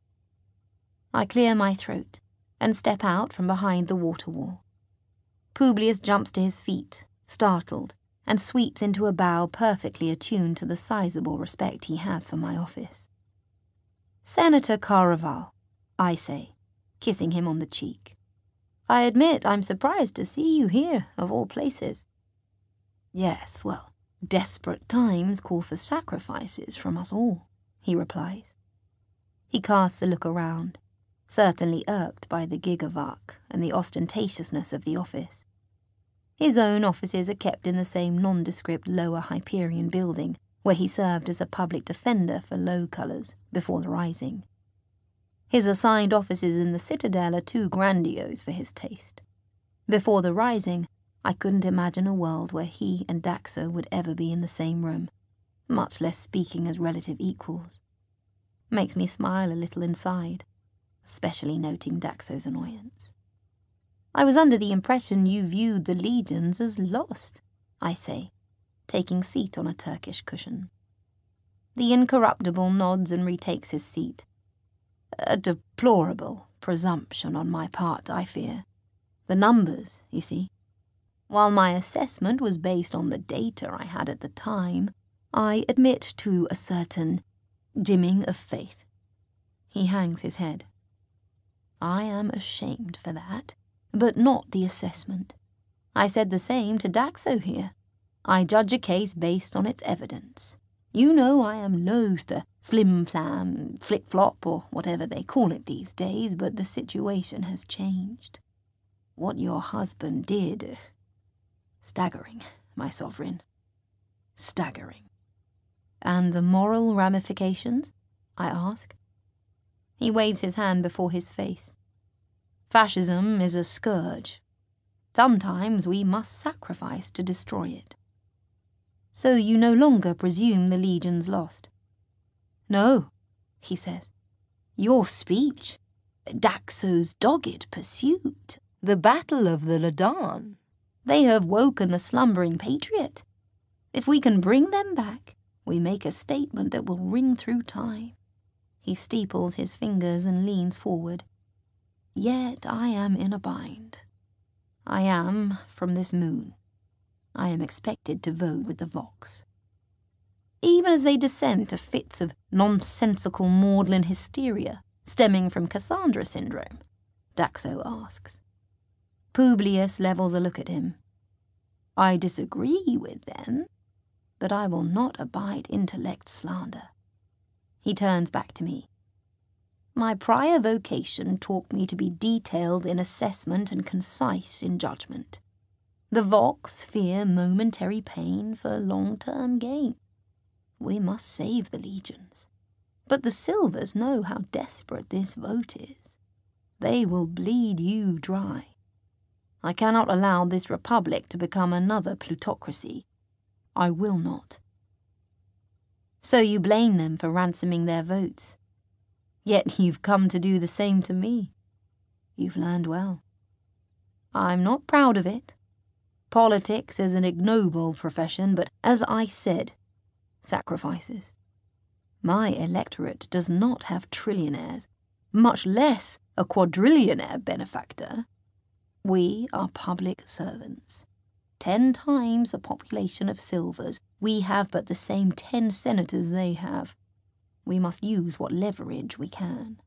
I clear my throat and step out from behind the water wall. Publius jumps to his feet, startled, and sweeps into a bow perfectly attuned to the sizable respect he has for my office. Senator Caraval, I say, kissing him on the cheek. I admit I'm surprised to see you here, of all places. Yes, well, desperate times call for sacrifices from us all, he replies. He casts a look around, certainly irked by the gigavac and the ostentatiousness of the office. His own offices are kept in the same nondescript Lower Hyperion building where he served as a public defender for low colours before the Rising. His assigned offices in the Citadel are too grandiose for his taste. Before the Rising, I couldn't imagine a world where he and Daxo would ever be in the same room, much less speaking as relative equals. Makes me smile a little inside, especially noting Daxo's annoyance. I was under the impression you viewed the legions as lost, I say, taking seat on a Turkish cushion. The incorruptible nods and retakes his seat. A deplorable presumption on my part, I fear. The numbers, you see. While my assessment was based on the data I had at the time, I admit to a certain dimming of faith. He hangs his head. I am ashamed for that, but not the assessment. I said the same to Daxo here. I judge a case based on its evidence. You know I am loath to flim-flam, flick-flop, or whatever they call it these days, but the situation has changed. What your husband did... Staggering, my sovereign. Staggering. And the moral ramifications? I ask. He waves his hand before his face. Fascism is a scourge. Sometimes we must sacrifice to destroy it. So you no longer presume the legions lost? No, he says. Your speech, Daxo's dogged pursuit, the Battle of the Ladan, they have woken the slumbering patriot. If we can bring them back, we make a statement that will ring through time. He steeples his fingers and leans forward. Yet I am in a bind. I am from this moon. I am expected to vote with the Vox. Even as they descend to fits of nonsensical maudlin hysteria stemming from Cassandra syndrome, Daxo asks. Publius levels a look at him. I disagree with them, but I will not abide intellect slander. He turns back to me. My prior vocation taught me to be detailed in assessment and concise in judgment. The Vox fear momentary pain for long-term gain. We must save the legions. But the Silvers know how desperate this vote is. They will bleed you dry. I cannot allow this republic to become another plutocracy. I will not. So you blame them for ransoming their votes. Yet you've come to do the same to me. You've learned well. I'm not proud of it. Politics is an ignoble profession, but as I said, sacrifices. My electorate does not have trillionaires, much less a quadrillionaire benefactor. We are public servants. 10 times the population of Silvers. We have but the same 10 senators they have. We must use what leverage we can.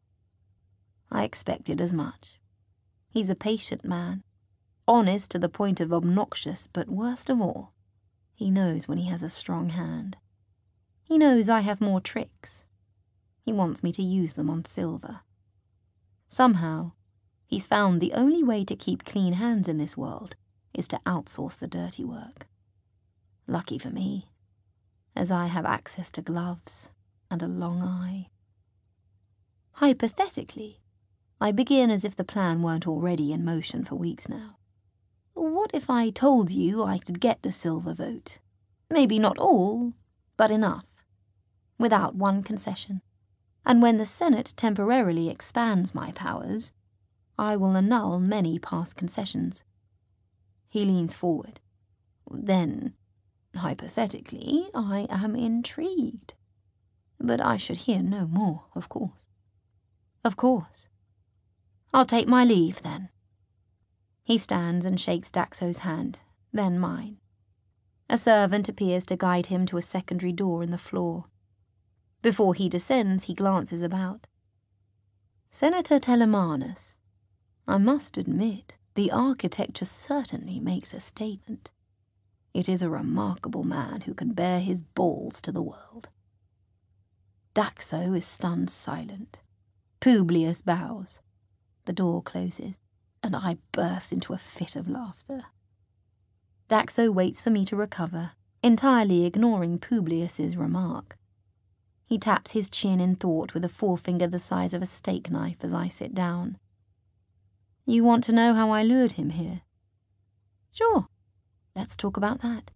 I expected as much. He's a patient man, honest to the point of obnoxious, but worst of all, he knows when he has a strong hand. He knows I have more tricks. He wants me to use them on Silver. Somehow, he's found the only way to keep clean hands in this world is to outsource the dirty work. Lucky for me, as I have access to gloves and a long eye. Hypothetically, I begin as if the plan weren't already in motion for weeks now. What if I told you I could get the silver vote? Maybe not all, but enough. Without one concession. And when the Senate temporarily expands my powers, I will annul many past concessions. He leans forward. Then, hypothetically, I am intrigued. But I should hear no more, of course. Of course. I'll take my leave, then. He stands and shakes Daxo's hand, then mine. A servant appears to guide him to a secondary door in the floor. Before he descends, he glances about. Senator Telemanus, I must admit, the architecture certainly makes a statement. It is a remarkable man who can bare his balls to the world. Daxo is stunned silent. Publius bows. The door closes, and I burst into a fit of laughter. Daxo waits for me to recover, entirely ignoring Publius's remark. He taps his chin in thought with a forefinger the size of a steak knife as I sit down. You want to know how I lured him here? Sure. Let's talk about that.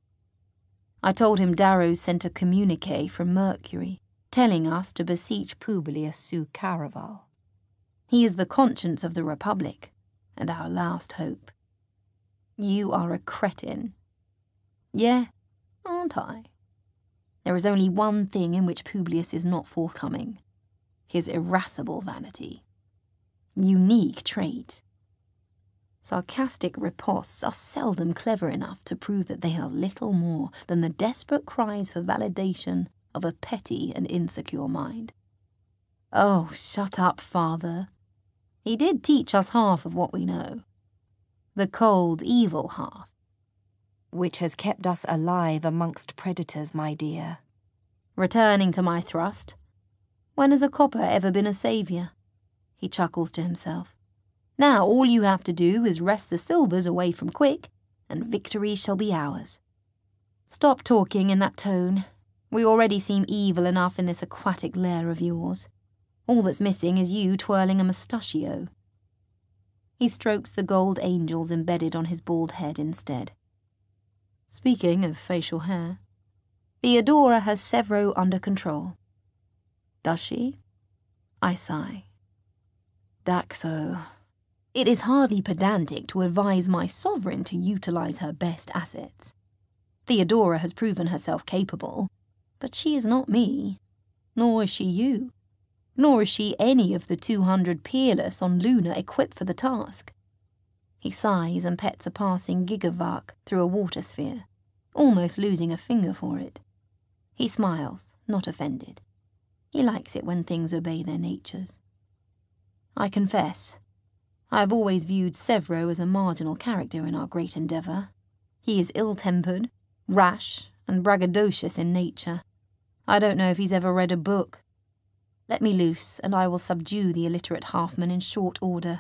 I told him Darrow sent a communique from Mercury, telling us to beseech Publius sous Caraval. He is the conscience of the Republic, and our last hope. You are a cretin. Yeah, aren't I? There is only one thing in which Publius is not forthcoming. His irascible vanity. Unique trait. Sarcastic riposts are seldom clever enough to prove that they are little more than the desperate cries for validation of a petty and insecure mind. Oh, shut up, father. He did teach us half of what we know. The cold, evil half. Which has kept us alive amongst predators, my dear. Returning to my thrust. When has a copper ever been a saviour? He chuckles to himself. Now all you have to do is wrest the silvers away from Quick, and victory shall be ours. Stop talking in that tone. We already seem evil enough in this aquatic lair of yours. All that's missing is you twirling a mustachio. He strokes the gold angels embedded on his bald head instead. Speaking of facial hair, Theodora has Severo under control. Does she? I sigh. Daxo. It is hardly pedantic to advise my sovereign to utilize her best assets. Theodora has proven herself capable, but she is not me, nor is she you, nor is she any of the 200 peerless on Luna equipped for the task. He sighs and pets a passing gigavac through a water sphere, almost losing a finger for it. He smiles, not offended. He likes it when things obey their natures. I confess, I have always viewed Severo as a marginal character in our great endeavour. He is ill-tempered, rash, and braggadocious in nature. I don't know if he's ever read a book. Let me loose, and I will subdue the illiterate halfman in short order.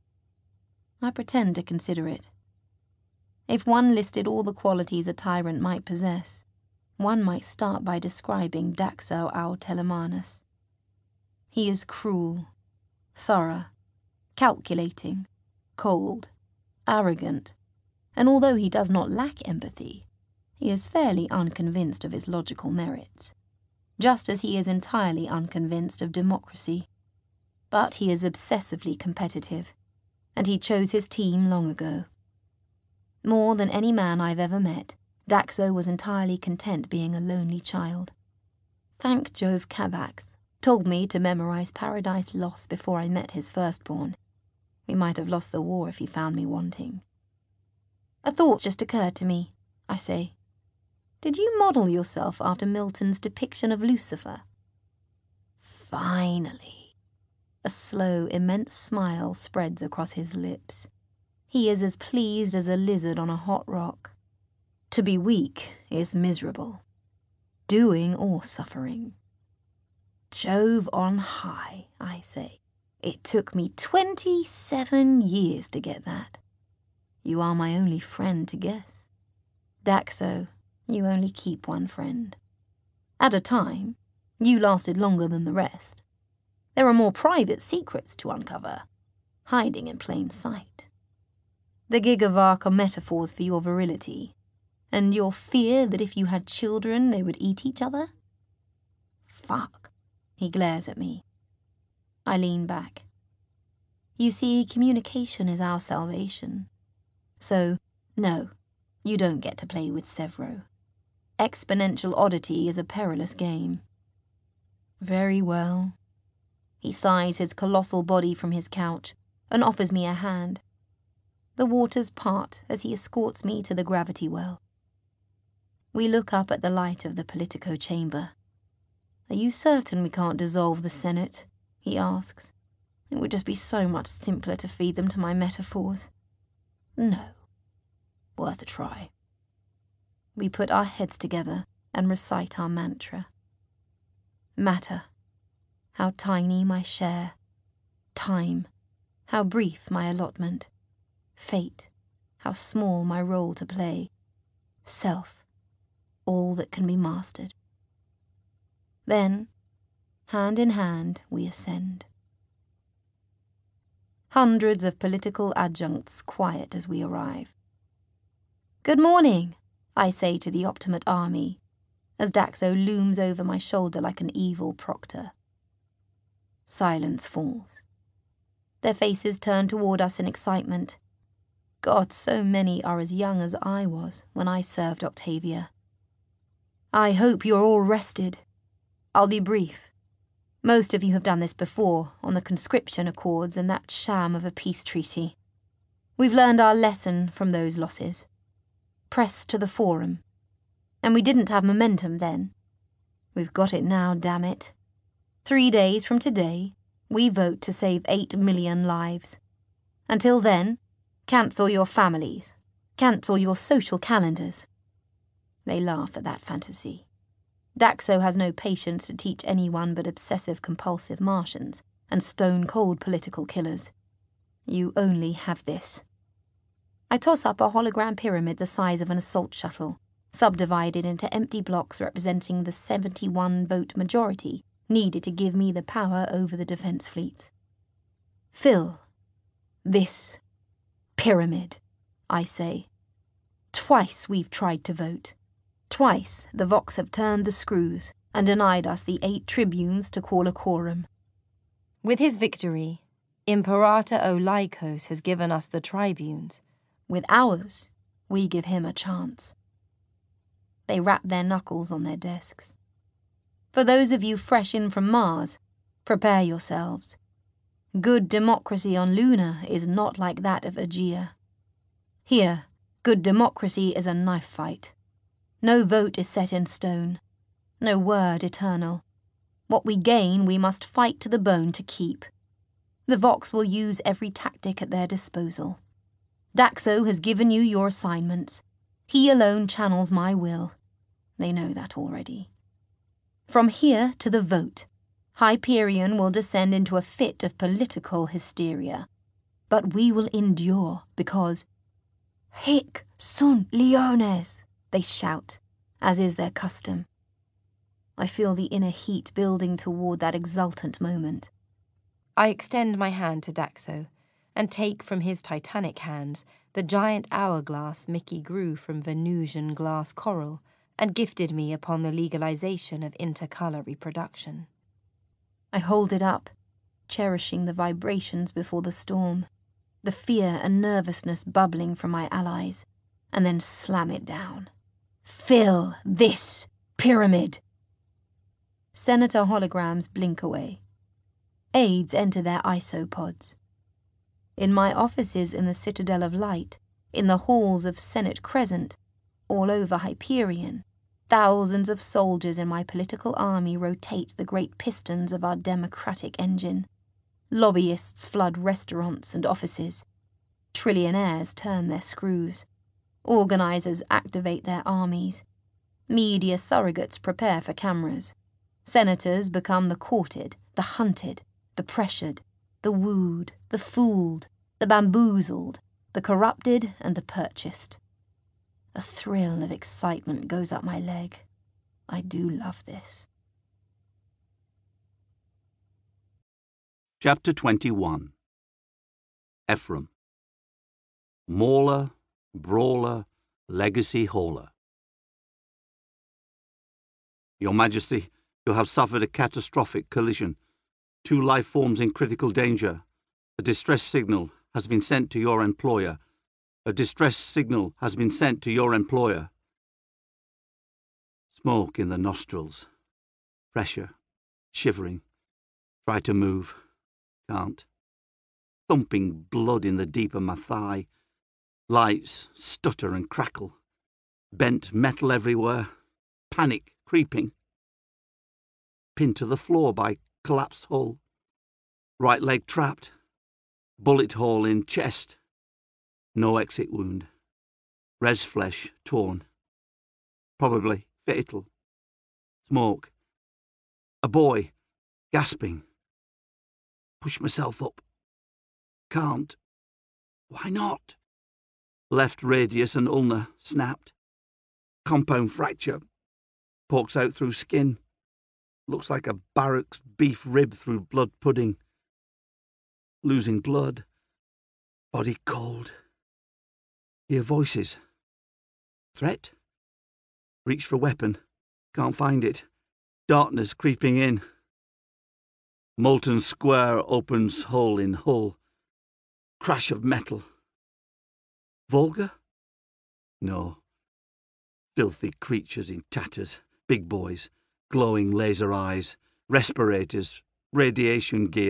I pretend to consider it. If one listed all the qualities a tyrant might possess, one might start by describing Daxo au Telemanus. He is cruel, thorough, calculating, cold, arrogant, and although he does not lack empathy, he is fairly unconvinced of his logical merits, just as he is entirely unconvinced of democracy. But he is obsessively competitive, and he chose his team long ago. More than any man I've ever met, Daxo was entirely content being a lonely child. Thank Jove Cabax told me to memorize Paradise Lost before I met his firstborn. We might have lost the war if he found me wanting. A thought just occurred to me, I say. Did you model yourself after Milton's depiction of Lucifer? Finally. A slow, immense smile spreads across his lips. He is as pleased as a lizard on a hot rock. To be weak is miserable, doing or suffering. Jove on high, I say. It took me 27 years to get that. You are my only friend to guess. Daxo, you only keep one friend. At a time, you lasted longer than the rest. There are more private secrets to uncover, hiding in plain sight. The Gigavark are metaphors for your virility, and your fear that if you had children they would eat each other? Fuck. He glares at me. I lean back. You see, communication is our salvation. So, no, you don't get to play with Sevro. Exponential oddity is a perilous game. Very well. He sighs his colossal body from his couch and offers me a hand. The waters part as he escorts me to the gravity well. We look up at the light of the Politico chamber. Are you certain we can't dissolve the Senate? He asks. It would just be so much simpler to feed them to my metaphors. No. Worth a try. We put our heads together and recite our mantra. Matter. How tiny my share. Time. How brief my allotment. Fate. How small my role to play. Self. All that can be mastered. Then, hand in hand, we ascend. Hundreds of political adjuncts quiet as we arrive. Good morning, I say to the Optimate army, as Daxo looms over my shoulder like an evil proctor. Silence falls. Their faces turn toward us in excitement. God, so many are as young as I was when I served Octavia. I hope you're all rested. I'll be brief. Most of you have done this before, on the conscription accords and that sham of a peace treaty. We've learned our lesson from those losses. Press to the forum. And we didn't have momentum then. We've got it now, damn it. 3 days from today, we vote to save 8 million lives. Until then, cancel your families. Cancel your social calendars. They laugh at that fantasy. Daxo has no patience to teach anyone but obsessive-compulsive Martians and stone-cold political killers. You only have this. I toss up a hologram pyramid the size of an assault shuttle, subdivided into empty blocks representing the 71-vote majority needed to give me the power over the defense fleets. Fill this pyramid, I say. Twice we've tried to vote. Twice the Vox have turned the screws and denied us the 8 tribunes to call a quorum. With his victory, Imperator Olycos has given us the tribunes. With ours, we give him a chance. They rap their knuckles on their desks. For those of you fresh in from Mars, prepare yourselves. Good democracy on Luna is not like that of Aegea. Here, good democracy is a knife fight. No vote is set in stone. No word eternal. What we gain we must fight to the bone to keep. The Vox will use every tactic at their disposal. Daxo has given you your assignments. He alone channels my will. They know that already. From here to the vote, Hyperion will descend into a fit of political hysteria. But we will endure because Hic sunt leones, they shout, as is their custom. I feel the inner heat building toward that exultant moment. I extend my hand to Daxo and take from his titanic hands the giant hourglass Mickey grew from Venusian glass coral and gifted me upon the legalization of intercolor reproduction. I hold it up, cherishing the vibrations before the storm, the fear and nervousness bubbling from my allies, and then slam it down. Fill this pyramid! Senator holograms blink away. Aides enter their isopods. In my offices in the Citadel of Light, in the halls of Senate Crescent, all over Hyperion, thousands of soldiers in my political army rotate the great pistons of our democratic engine. Lobbyists flood restaurants and offices. Trillionaires turn their screws. Organizers activate their armies. Media surrogates prepare for cameras. Senators become the courted, the hunted, the pressured, the wooed, the fooled, the bamboozled, the corrupted and the purchased. A thrill of excitement goes up my leg. I do love this. Chapter 21. Ephraim. Mauler, brawler, legacy hauler. Your Majesty, you have suffered a catastrophic collision. 2 life forms in critical danger. A distress signal has been sent to your employer. A distress signal has been sent to your employer. Smoke in the nostrils. Pressure. Shivering. Try to move. Can't. Thumping blood in the deep of my thigh. Lights stutter and crackle. Bent metal everywhere. Panic creeping. Pinned to the floor by collapsed hull. Right leg trapped. Bullet hole in chest. No exit wound. Res flesh torn. Probably fatal. Smoke. A boy. Gasping. Push myself up. Can't. Why not? Left radius and ulnar snapped. Compound fracture. Pokes out through skin. Looks like a barracks beef rib through blood pudding. Losing blood. Body cold. Hear voices. Threat? Reach for weapon. Can't find it. Darkness creeping in. Molten square opens hole in hull. Crash of metal. Vulgar? No. Filthy creatures in tatters. Big boys. Glowing laser eyes. Respirators. Radiation gear.